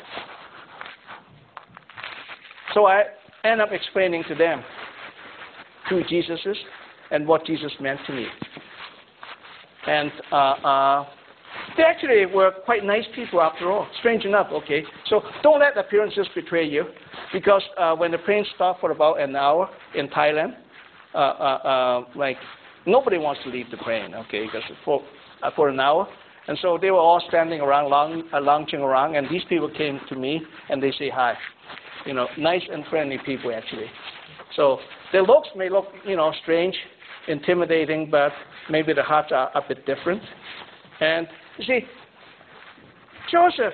So I end up explaining to them who Jesus is and what Jesus meant to me. And uh, uh, they actually were quite nice people after all, strange enough, okay? So don't let appearances betray you, because uh, when the plane stopped for about an hour in Thailand, uh, uh, uh, like, nobody wants to leave the plane, okay, because for, uh, for an hour. And so they were all standing around, loung, uh, lounging around, and these people came to me, and they say hi. You know, nice and friendly people, actually. So their looks may look, you know, strange, intimidating, but maybe the hearts are a bit different. And you see, Joseph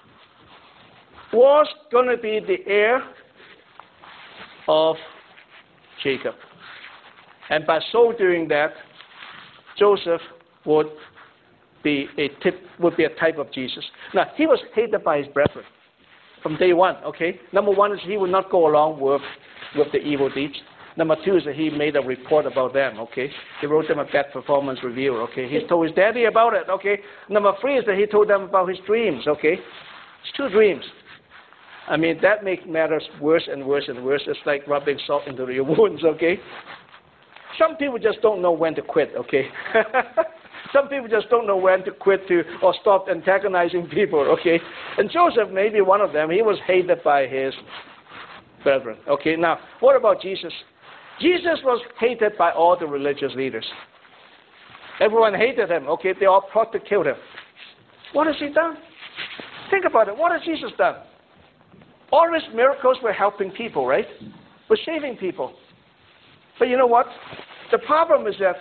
was going to be the heir of Jacob. And by so doing that, Joseph would be a tip, would be a type of Jesus. Now, he was hated by his brethren from day one, okay? Number one is he would not go along with, with the evil deeds. Number two is that he made a report about them, okay? He wrote them a bad performance review, okay? He told his daddy about it, okay? Number three is that he told them about his dreams, okay? It's two dreams. I mean, that makes matters worse and worse and worse. It's like rubbing salt into your wounds, okay? Some people just don't know when to quit, okay? Some people just don't know when to quit to or stop antagonizing people, okay? And Joseph may be one of them. He was hated by his brethren, okay? Now, what about Jesus? Jesus was hated by all the religious leaders. Everyone hated him. Okay, they all plotted to kill him. What has he done? Think about it. What has Jesus done? All his miracles were helping people, right? Were saving people. But you know what? The problem is that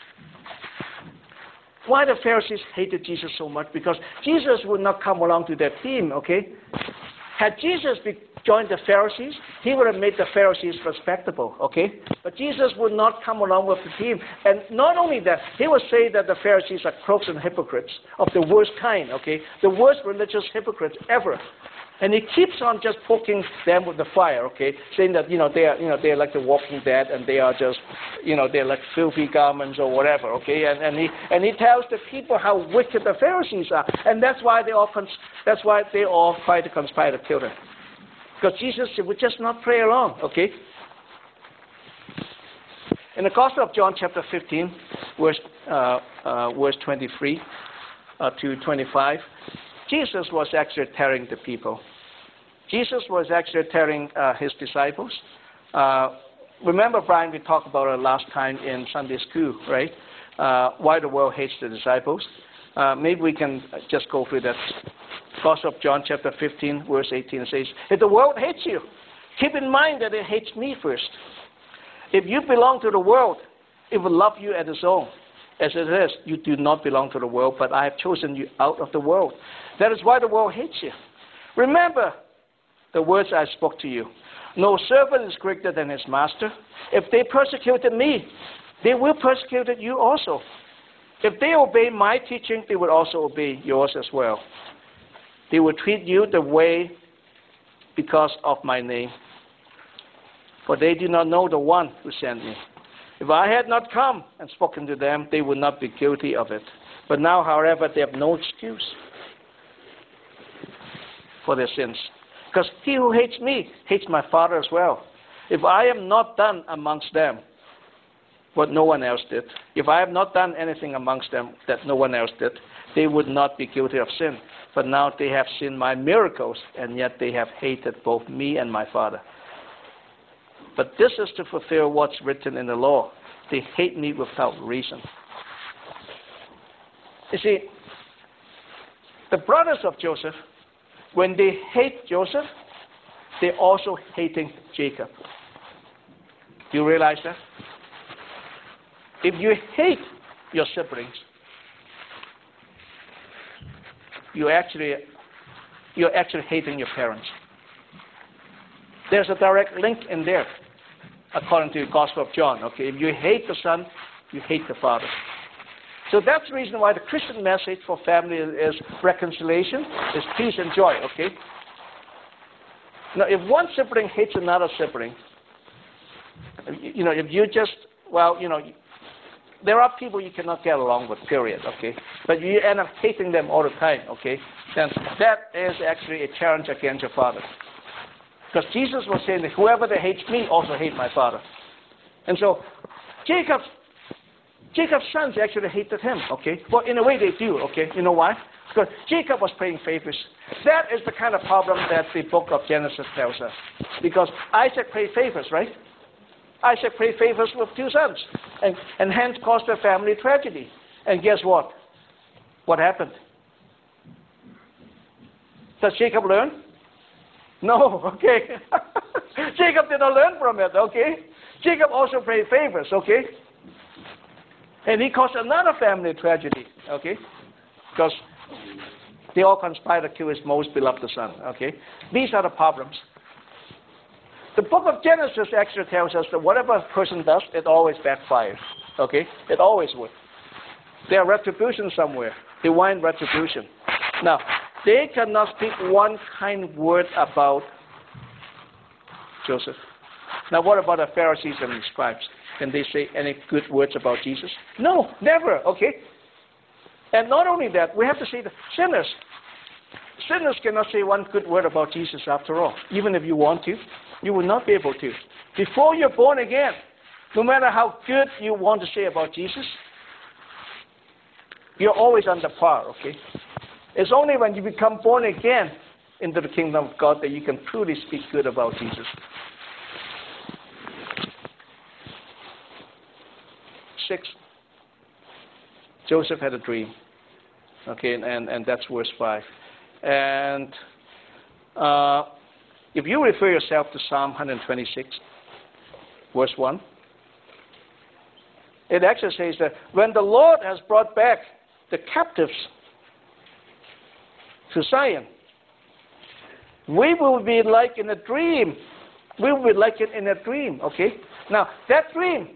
why the Pharisees hated Jesus so much? Because Jesus would not come along to their team, okay? Had Jesus be, joined the Pharisees, he would have made the Pharisees respectable, okay? But Jesus would not come along with the team. And not only that, he would say that the Pharisees are crooks and hypocrites of the worst kind, okay? The worst religious hypocrites ever. And he keeps on just poking them with the fire, okay, saying that, you know, they are, you know, they are like the walking dead, and they are just, you know, they're like filthy garments or whatever, okay. And, and he and he tells the people how wicked the Pharisees are, and that's why they all cons- that's why they all try to conspire to kill him, because Jesus would just not pray along, okay. In the Gospel of John, chapter fifteen, verse uh, uh, verse twenty-three uh, to twenty-five. Jesus was actually telling the people. Jesus was actually telling uh, his disciples. Uh, remember, Brian, we talked about it last time in Sunday school, right? Uh, why the world hates the disciples. Uh, maybe we can just go through that. Gospel of John, chapter fifteen, verse eighteen, it says, if the world hates you, keep in mind that it hates me first. If you belong to the world, it will love you as its own. As it is, you do not belong to the world, but I have chosen you out of the world. That is why the world hates you. Remember the words I spoke to you. No servant is greater than his master. If they persecuted me, they will persecute you also. If they obey my teaching, they will also obey yours as well. They will treat you the way because of my name. For they do not know the one who sent me. If I had not come and spoken to them, they would not be guilty of it. But now, however, they have no excuse for their sins. Because he who hates me hates my Father as well. If I am not done amongst them what no one else did, if I have not done anything amongst them that no one else did, they would not be guilty of sin. But now they have seen my miracles, and yet they have hated both me and my Father. But this is to fulfill what's written in the law. They hate me without reason. You see, the brothers of Joseph, when they hate Joseph, they're also hating Jacob. Do you realize that? If you hate your siblings, you actually, you're actually hating your parents. There's a direct link in there, according to the Gospel of John. Okay, if you hate the Son, you hate the Father. So that's the reason why the Christian message for family is reconciliation, is peace and joy. Okay. Now, if one sibling hates another sibling, you know, if you just, well, you know, there are people you cannot get along with, period. Okay, but you end up hating them all the time. Okay, then that is actually a challenge against your Father. Because Jesus was saying that whoever that hates me also hates my Father. And so Jacob's, Jacob's sons actually hated him, okay? Well, in a way they do, okay? You know why? Because Jacob was playing favors. That is the kind of problem that the book of Genesis tells us. Because Isaac played favors, right? Isaac played favors with two sons, and, and hence caused a family tragedy. And guess what? What happened? Does Jacob learn? No, okay. Jacob did not learn from it, okay? Jacob also played favors, okay? And he caused another family tragedy, okay? Because they all conspired to kill his most beloved son, okay? These are the problems. The book of Genesis actually tells us that whatever a person does, it always backfires, okay? It always would. There are retribution somewhere, divine retribution. Now, they cannot speak one kind word about Joseph. Now, what about the Pharisees and the scribes? Can they say any good words about Jesus? No, never, okay? And not only that, we have to say the sinners. Sinners cannot say one good word about Jesus after all. Even if you want to, you will not be able to. Before you're born again, no matter how good you want to say about Jesus, you're always under par, okay? It's only when you become born again into the kingdom of God that you can truly speak good about Jesus. twenty-six, Joseph had a dream. Okay, and, and that's verse five. And uh, if you refer yourself to Psalm one twenty-six, verse one, it actually says that when the Lord has brought back the captives to Zion, we will be like in a dream. We will be like it in a dream, okay? Now, that dream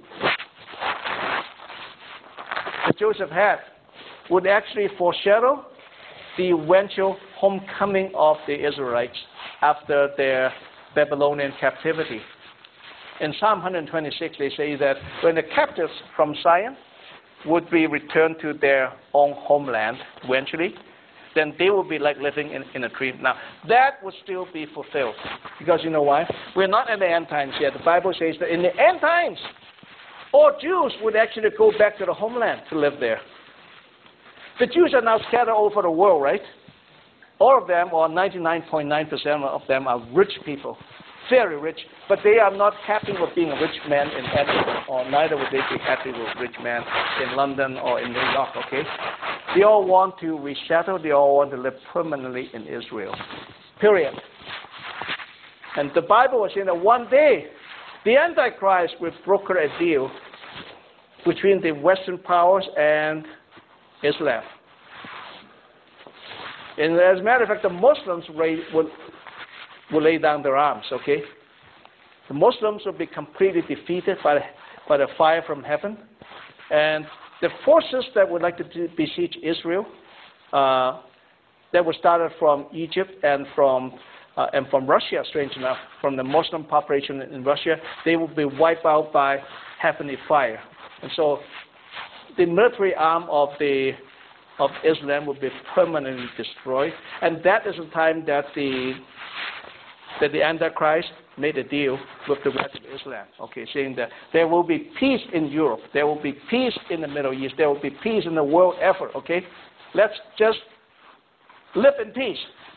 that Joseph had would actually foreshadow the eventual homecoming of the Israelites after their Babylonian captivity. In Psalm one twenty-six, they say that when the captives from Zion would be returned to their own homeland eventually, then they will be like living in, in a dream. Now, that would still be fulfilled. Because you know why? We're not in the end times yet. The Bible says that in the end times, all Jews would actually go back to the homeland to live there. The Jews are now scattered over the world, right? All of them, or ninety-nine point nine percent of them, are rich people. Very rich. But they are not happy with being a rich man in Edinburgh, or neither would they be happy with a rich man in London or in New York, okay? They all want to resettle. They all want to live permanently in Israel. Period. And the Bible was saying that one day, the Antichrist will broker a deal between the Western powers and Islam. And as a matter of fact, the Muslims will, will lay down their arms, okay? The Muslims will be completely defeated by, by the fire from heaven. And the forces that would like to besiege Israel, uh, that were started from Egypt and from uh, and from Russia, strange enough, from the Muslim population in Russia, they will be wiped out by heavenly fire. And so the military arm of the of Islam will be permanently destroyed. And that is the time that the that the Antichrist made a deal with the rest of Islam, okay, saying that there will be peace in Europe, there will be peace in the Middle East, there will be peace in the world effort, okay? Let's just live in peace.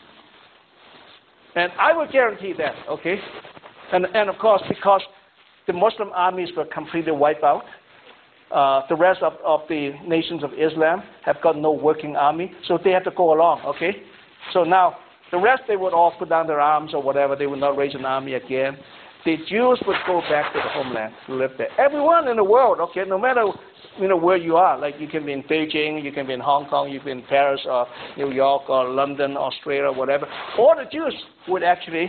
And I will guarantee that, okay? And, and of course, because the Muslim armies were completely wiped out, uh, the rest of, of the nations of Islam have got no working army, so they have to go along, okay? So now, the rest, they would all put down their arms or whatever. They would not raise an army again. The Jews would go back to the homeland to live there. Everyone in the world, okay, no matter you know where you are, like you can be in Beijing, you can be in Hong Kong, you can be in Paris or New York or London, Australia, whatever. All the Jews would actually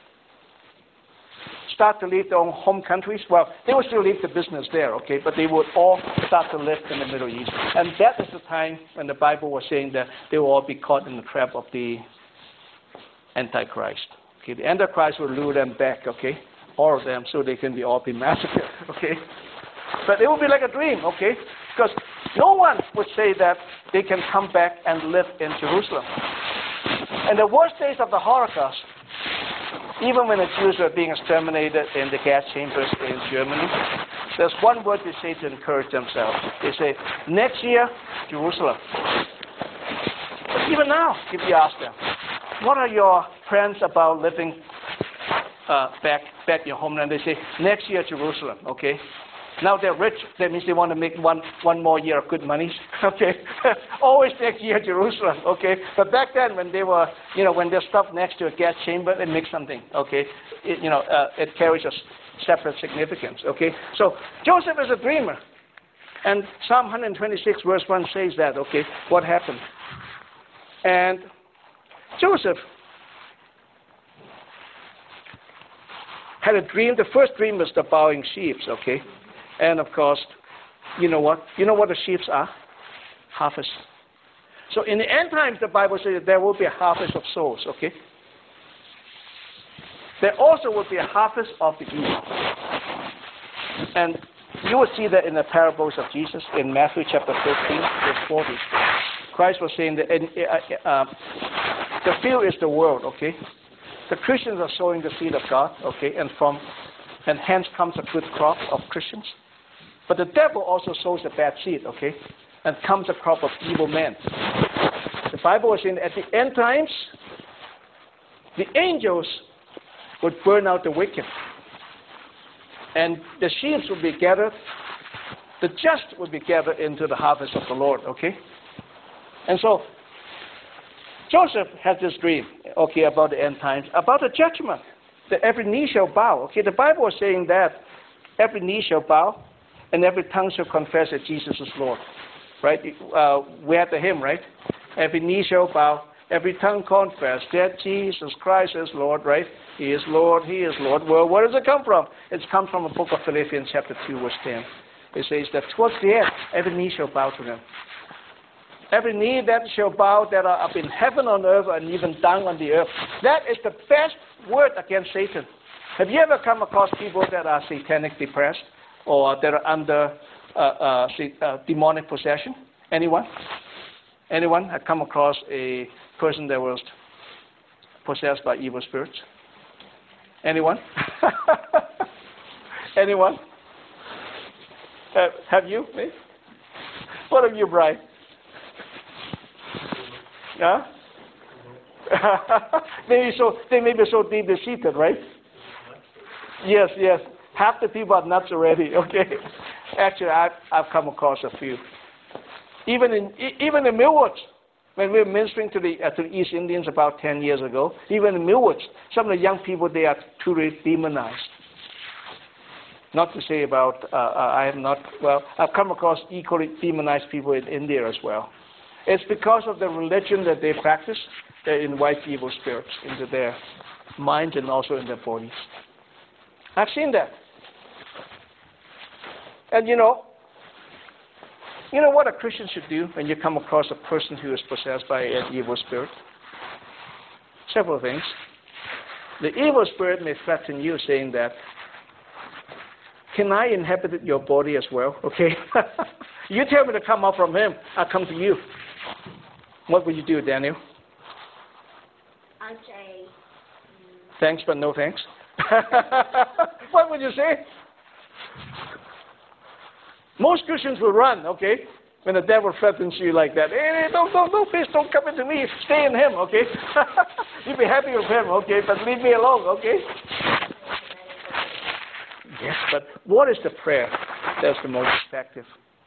start to leave their own home countries. Well, they would still leave the business there, okay, but they would all start to live in the Middle East. And that is the time when the Bible was saying that they will all be caught in the trap of the Antichrist. Okay, the Antichrist will lure them back, okay, all of them, so they can be all be massacred, okay. But it will be like a dream, okay, because no one would say that they can come back and live in Jerusalem. In the worst days of the Holocaust, even when the Jews were being exterminated in the gas chambers in Germany, there's one word they say to encourage themselves. They say, next year, Jerusalem. But even now, if you ask them, what are your plans about living uh, back back in your homeland? They say, next year, Jerusalem, okay? Now they're rich. That means they want to make one, one more year of good money, okay? Always next year, Jerusalem, okay? But back then, when they were, you know, when they're stuck next to a gas chamber, it makes something, okay? It, you know, uh, it carries a separate significance, okay? So Joseph is a dreamer. And Psalm one twenty-six, verse one says that, okay? What happened? And Joseph had a dream. The first dream was the bowing sheep, okay? And of course, you know what? You know what the sheep are? Harvest. So in the end times, the Bible says that there will be a harvest of souls, okay? There also will be a harvest of the evil. And you will see that in the parables of Jesus in Matthew chapter fifteen, verse forty. Christ was saying that in, uh, uh, the field is the world, okay? The Christians are sowing the seed of God, okay? And from and hence comes a good crop of Christians. But the devil also sows a bad seed, okay? And comes a crop of evil men. The Bible is saying at the end times, the angels would burn out the wicked. And the sheep would be gathered The just will be gathered into the harvest of the Lord, okay? And so, Joseph had this dream, okay, about the end times, about the judgment, that every knee shall bow, okay? The Bible is saying that every knee shall bow and every tongue shall confess that Jesus is Lord, right? Uh, we have the hymn, right? Every knee shall bow, every tongue confess that Jesus Christ is Lord, right? He is Lord, He is Lord. Well, where does it come from? It's come from the book of Philippians chapter two, verse ten. It says that towards the end, every knee shall bow to Him. Every knee that shall bow that are up in heaven, on earth, and even down on the earth. That is the best word against Satan. Have you ever come across people that are satanic depressed or that are under uh, uh, uh, demonic possession? Anyone? Anyone have come across a person that was possessed by evil spirits? Anyone? Anyone? Uh, have you? What have you, Brian? Yeah? Maybe so. They may be so deeply seated, right? Yes, yes. Half the people are nuts already. Okay. Actually, I've I've come across a few. Even in even in Millwoods, when we were ministering to the uh, to the East Indians about ten years ago, even in Millwoods, some of the young people they are truly demonized. Not to say about uh, uh, I have not. Well, I've come across equally demonized people in India as well. It's because of the religion that they practice that invites evil spirits into their minds and also in their bodies. I've seen that. And you know, you know what a Christian should do when you come across a person who is possessed by an evil spirit? Several things. The evil spirit may threaten you saying that, can I inhabit your body as well? Okay? You tell me to come out from him, I'll come to you. What would you do, Daniel? I'd say... Thanks, but no thanks. What would you say? Most Christians will run, okay? When the devil threatens you like that. Hey, don't, don't, don't, please don't come into me. Stay in him, okay? You'll be happy with him, okay? But leave me alone, okay? Yes, but what is the prayer that's the most effective?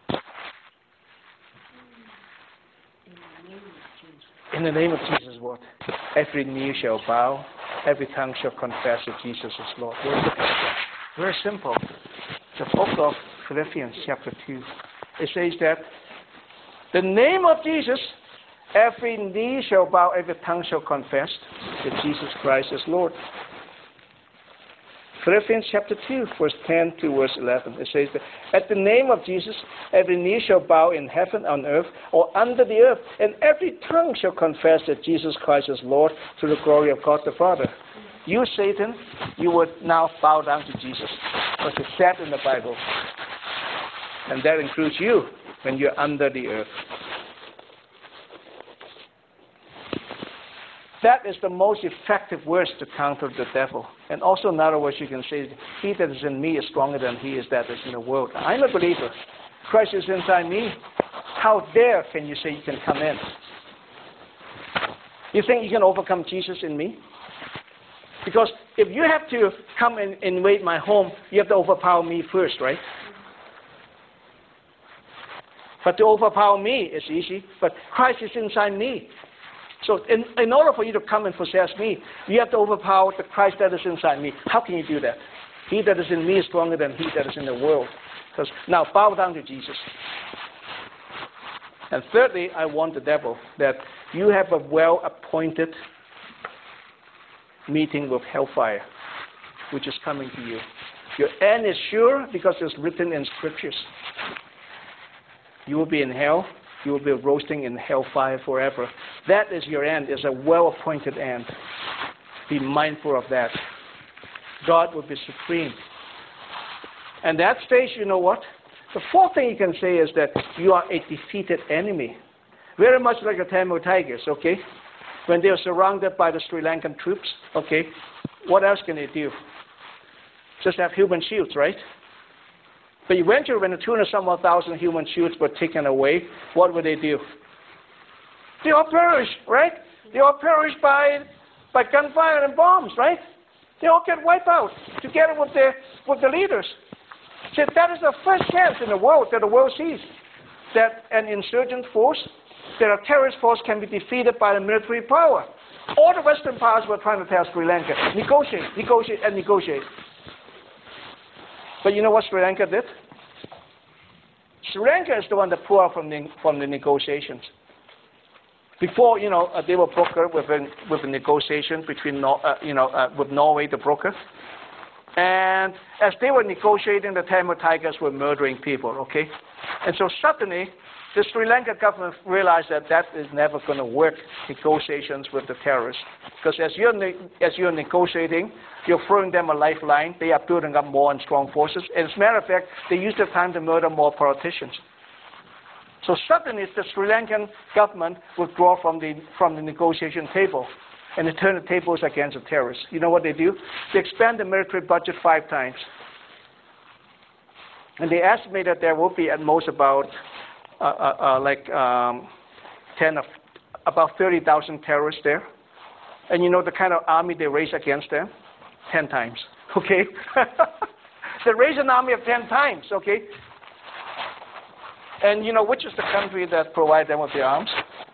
In the name of Jesus, what? Every knee shall bow, every tongue shall confess that Jesus is Lord. Very simple. The book of Philippians chapter two. It says that the name of Jesus, every knee shall bow, every tongue shall confess that Jesus Christ is Lord. Philippians chapter two, verse ten to verse eleven. It says that at the name of Jesus, every knee shall bow in heaven, on earth, or under the earth, and every tongue shall confess that Jesus Christ is Lord, to the glory of God the Father. You, Satan, you would now bow down to Jesus, because it's said in the Bible. And that includes you when you're under the earth. That is the most effective words to counter the devil. And also, in other words, you can say, he that is in me is stronger than he is that is in the world. I'm a believer. Christ is inside me. How dare can you say you can come in? You think you can overcome Jesus in me? Because if you have to come and invade my home, you have to overpower me first, right? But to overpower me is easy. But Christ is inside me. So in, in order for you to come and possess me, you have to overpower the Christ that is inside me. How can you do that? He that is in me is stronger than he that is in the world. Because now bow down to Jesus. And thirdly, I warn the devil that you have a well-appointed meeting with hellfire, which is coming to you. Your end is sure because it's written in scriptures. You will be in hell. You will be roasting in hellfire forever. That is your end. It's a well-appointed end. Be mindful of that. God will be supreme. And that stage, you know what? The fourth thing you can say is that you are a defeated enemy. Very much like the Tamil Tigers, okay? When they are surrounded by the Sri Lankan troops, okay? What else can they do? Just have human shields, right? But eventually, when the two hundred some odd thousand human shields were taken away, what would they do? They all perish, right? They all perish by by gunfire and bombs, right? They all get wiped out together with their with the leaders. So that is the first chance in the world that the world sees that an insurgent force, that a terrorist force can be defeated by the military power. All the Western powers were trying to tell Sri Lanka, negotiate, negotiate, and negotiate. But you know what Sri Lanka did? Sri Lanka is the one that pulled out from the, from the negotiations. Before, you know, uh, they were brokered with a, with a negotiation between, Nor- uh, you know, uh, with Norway, the broker. And as they were negotiating, the Tamil Tigers were murdering people, okay? And so suddenly, the Sri Lankan government realized that that is never going to work, negotiations with the terrorists. Because as you're, ne- as you're negotiating, you're throwing them a lifeline. They are building up more and strong forces. And as a matter of fact, they use the time to murder more politicians. So suddenly, the Sri Lankan government withdraw from the, from the negotiation table. And they turn the tables against the terrorists. You know what they do? They expand the military budget five times. And they estimate that there will be at most about uh, uh, uh, like um, ten of about thirty thousand terrorists there. And you know the kind of army they raise against them? Ten times. Okay? They raise an army of ten times. Okay? And you know which is the country that provides them with the arms?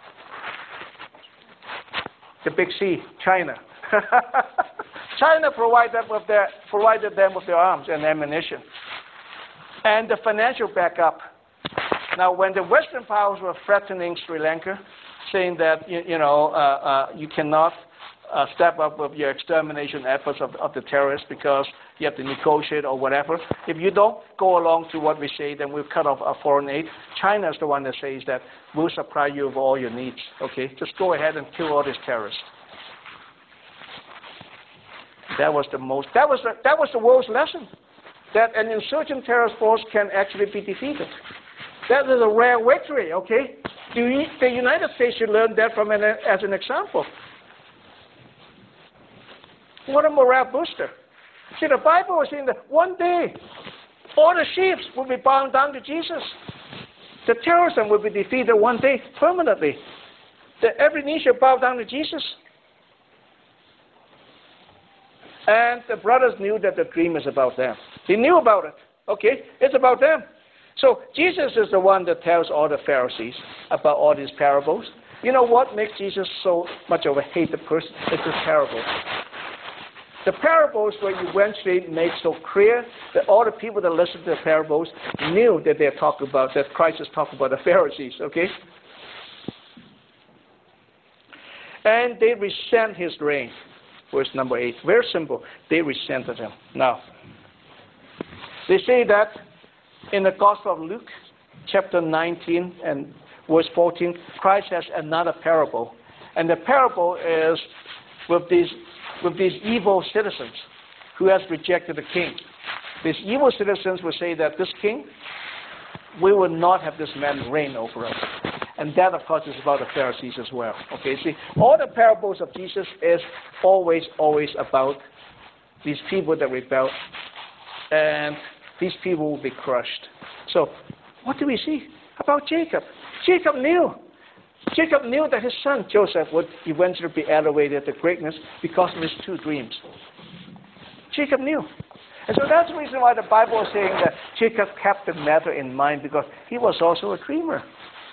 The big C, China. China provided them with their provided them with their arms and ammunition, and the financial backup. Now, when the Western powers were threatening Sri Lanka, saying that you, you know uh, uh, you cannot uh, step up with your extermination efforts of, of the terrorists because you have to negotiate or whatever. If you don't go along to what we say, then we'll cut off our foreign aid. China is the one that says that we'll supply you with all your needs. Okay, just go ahead and kill all these terrorists. That was the most. That was the, that was the world's lesson. That an insurgent terrorist force can actually be defeated. That is a rare victory. Okay, the, the United States should learn that from an, as an example. What a morale booster. See, the Bible was saying that one day, all the sheep will be bound down to Jesus. The terrorism will be defeated one day, permanently. That every knee shall bow down to Jesus. And the brothers knew that the dream is about them. They knew about it. Okay, it's about them. So Jesus is the one that tells all the Pharisees about all these parables. You know what makes Jesus so much of a hated person? It's the parables. The parables were eventually made so clear that all the people that listened to the parables knew that they're talking about, that Christ is talking about the Pharisees, okay? And they resent his reign. Verse number eight. Very simple. They resented him. Now, they say that in the Gospel of Luke, chapter nineteen and verse fourteen, Christ has another parable. And the parable is with these with these evil citizens who has rejected the king. These evil citizens will say that this king, we will not have this man reign over us. And that, of course, is about the Pharisees as well. Okay, see, all the parables of Jesus is always, always about these people that rebel, and these people will be crushed. So, what do we see about Jacob? Jacob knew. Jacob knew that his son Joseph would eventually be elevated to greatness because of his two dreams. Jacob knew. And so that's the reason why the Bible is saying that Jacob kept the matter in mind, because he was also a dreamer.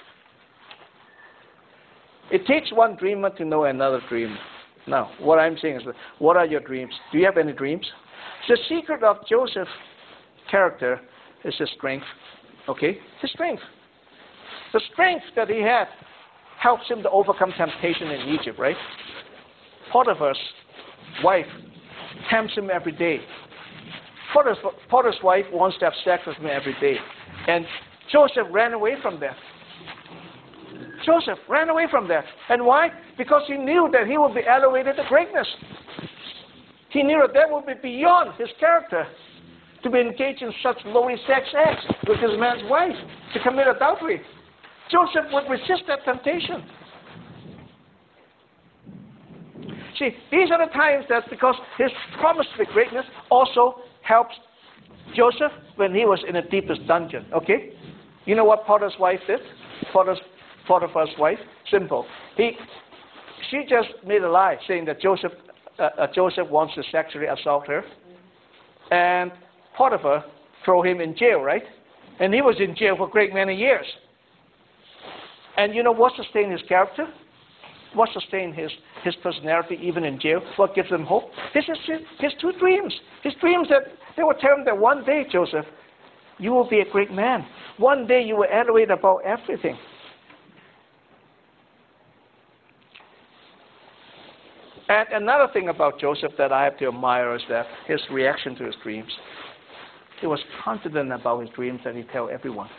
It takes one dreamer to know another dreamer. Now, what I'm saying is, what are your dreams? Do you have any dreams? The secret of Joseph's character is his strength. Okay? His strength. The strength that he had helps him to overcome temptation in Egypt, right? Potiphar's wife tempts him every day. Potiphar's, Potiphar's wife wants to have sex with him every day. And Joseph ran away from that. Joseph ran away from that. And why? Because he knew that he would be elevated to greatness. He knew that that would be beyond his character to be engaged in such lowly sex acts with his man's wife, to commit adultery. Joseph would resist that temptation. See, these are the times that, because his promise to greatness also helps Joseph when he was in the deepest dungeon. Okay? You know what Potiphar's wife did? Potiphar's, Potiphar's wife? Simple. He, she just made a lie saying that Joseph, uh, uh, Joseph wants to sexually assault her. And Potiphar throw him in jail, right? And he was in jail for a great many years. And you know what sustained his character? What sustained his, his personality even in jail? What gives him hope? His, his, his two dreams. His dreams that they were telling him that one day, Joseph, you will be a great man. One day you will elevate above everything. And another thing about Joseph that I have to admire is that his reaction to his dreams. He was confident about his dreams that he tell everyone.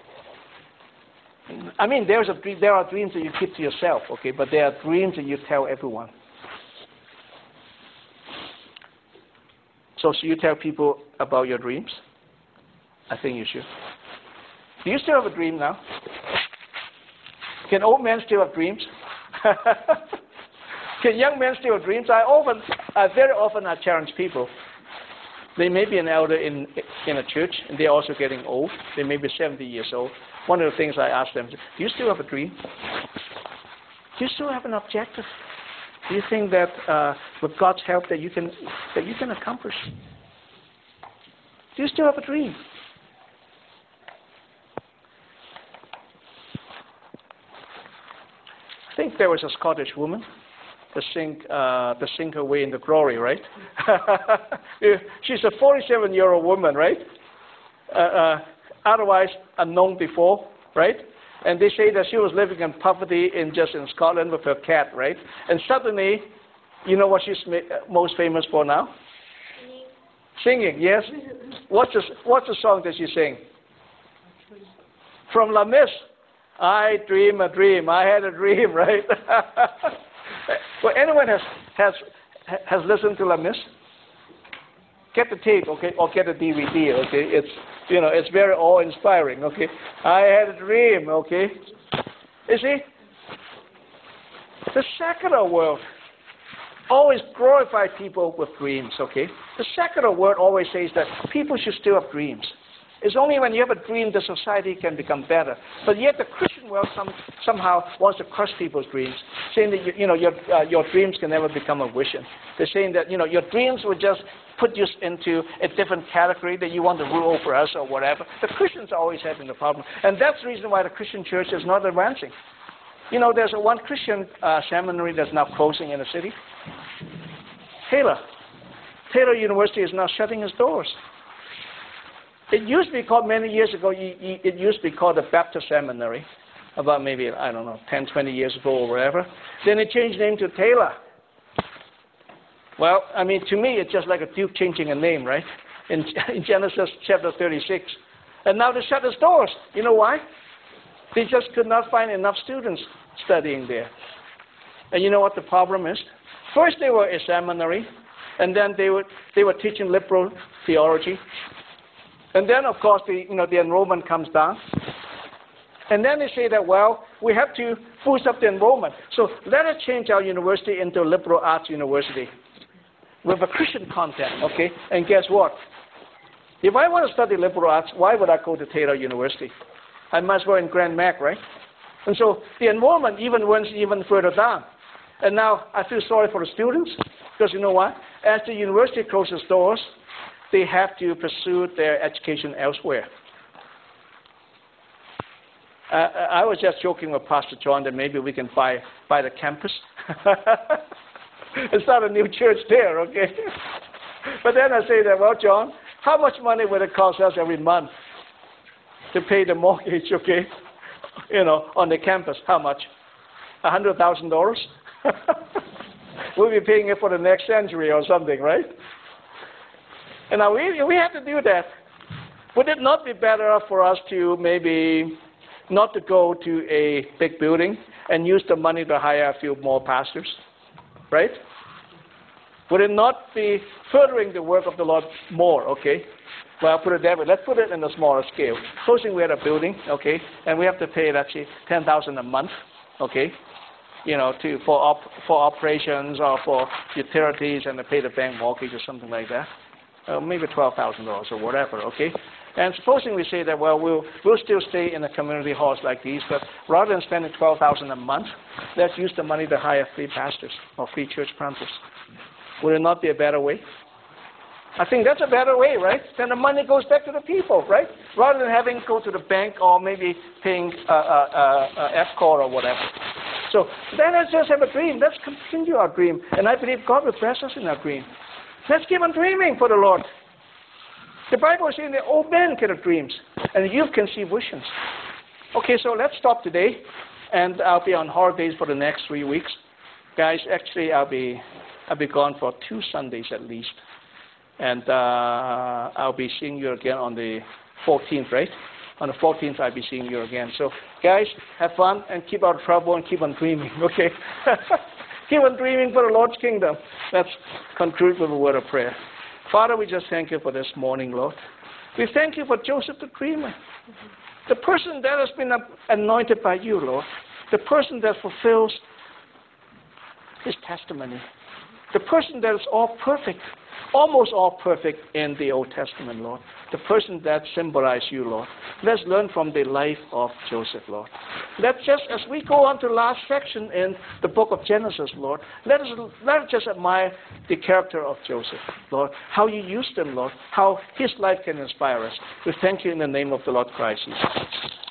I mean, there's a dream, there are dreams that you keep to yourself, okay, but there are dreams that you tell everyone. So should you tell people about your dreams? I think you should. Do you still have a dream now? Can old men still have dreams? Can young men still have dreams? I often, I very often I challenge people. They may be an elder in in a church, and they're also getting old. They may be seventy years old. One of the things I ask them, do you still have a dream? Do you still have an objective? Do you think that uh, with God's help that you can that you can accomplish? Do you still have a dream? I think there was a Scottish woman to sink uh, to sink her way into glory, right? She's a forty-seven-year-old woman, right? Uh, uh, otherwise unknown before, right? And they say that she was living in poverty in just in Scotland with her cat, right? And suddenly, you know what she's most famous for now? Singing. Singing, yes. What's the What's the song that she sing? From La Miss. I dream a dream. I had a dream, right? Well, anyone has has has listened to La Miss? Get the tape, okay, or get a D V D, okay? It's you know it's very awe-inspiring, okay? I had a dream, okay? You see, the secular world always glorifies people with dreams, okay? The secular world always says that people should still have dreams. It's only when you have a dream that society can become better. But yet the Christian world some, somehow wants to crush people's dreams, saying that you, you know your uh, your dreams can never become a vision. They're saying that you know your dreams will just put you into a different category, that you want to rule over us or whatever. The Christians are always having the problem, and that's the reason why the Christian church is not advancing. You know, there's a one Christian uh, seminary that's now closing in the city. Taylor, Taylor University is now shutting its doors. It used to be called, many years ago, it used to be called the Baptist Seminary, about maybe, I don't know, ten, twenty years ago or whatever. Then it changed name to Taylor. Well, I mean, to me, it's just like a duke changing a name, right? In, in Genesis chapter thirty-six. And now they shut its doors. You know why? They just could not find enough students studying there. And you know what the problem is? First they were a seminary, and then they were, they were teaching liberal theology. And then, of course, the, you know, the enrollment comes down. And then they say that, well, we have to boost up the enrollment. So let us change our university into a liberal arts university with a Christian content, okay? And guess what? If I want to study liberal arts, why would I go to Taylor University? I might as well in Grand Mac, right? And so the enrollment even went even further down. And now I feel sorry for the students, because you know what? As the university closes doors, they have to pursue their education elsewhere. Uh, I was just joking with Pastor John that maybe we can buy buy the campus and start a new church there, okay? But then I say that, well, John, how much money would it cost us every month to pay the mortgage, okay? You know, on the campus, how much? A hundred thousand dollars? We'll be paying it for the next century or something, right? And now we we have to do that. Would it not be better for us to maybe not to go to a big building and use the money to hire a few more pastors, right? Would it not be furthering the work of the Lord more, okay? Well, I'll put it that way. Let's put it in a smaller scale. Supposing we had a building, okay, and we have to pay actually ten thousand dollars a month, okay, you know, to for op, for operations or for utilities and to pay the bank mortgage or something like that. Uh, maybe twelve thousand dollars or whatever, okay? And supposing we say that, well, we'll, we'll still stay in the community halls like these, but rather than spending twelve thousand dollars a month, let's use the money to hire free pastors or free church planters. Would it not be a better way? I think that's a better way, right? Then the money goes back to the people, right? Rather than having to go to the bank or maybe paying uh, uh, uh, uh, F C O R or whatever. So then let's just have a dream. Let's continue our dream. And I believe God will bless us in our dream. Let's keep on dreaming for the Lord. The Bible is saying that old men can have dreams and the youth can see visions. Okay, so let's stop today. And I'll be on holidays for the next three weeks. Guys, actually, I'll be, I'll be gone for two Sundays at least. And uh, I'll be seeing you again on the fourteenth, right? On the fourteenth, I'll be seeing you again. So, guys, have fun and keep out of trouble and keep on dreaming, okay? Keep on dreaming for the Lord's kingdom. Let's conclude with a word of prayer. Father, we just thank you for this morning, Lord. We thank you for Joseph the dreamer, the person that has been anointed by you, Lord, the person that fulfills his testimony, the person that is all perfect, almost all perfect in the Old Testament, Lord. The person that symbolized you, Lord. Let's learn from the life of Joseph, Lord. Let's just, as we go on to the last section in the book of Genesis, Lord, let us, let us just admire the character of Joseph, Lord. How you used him, Lord. How his life can inspire us. We thank you in the name of the Lord Christ Jesus.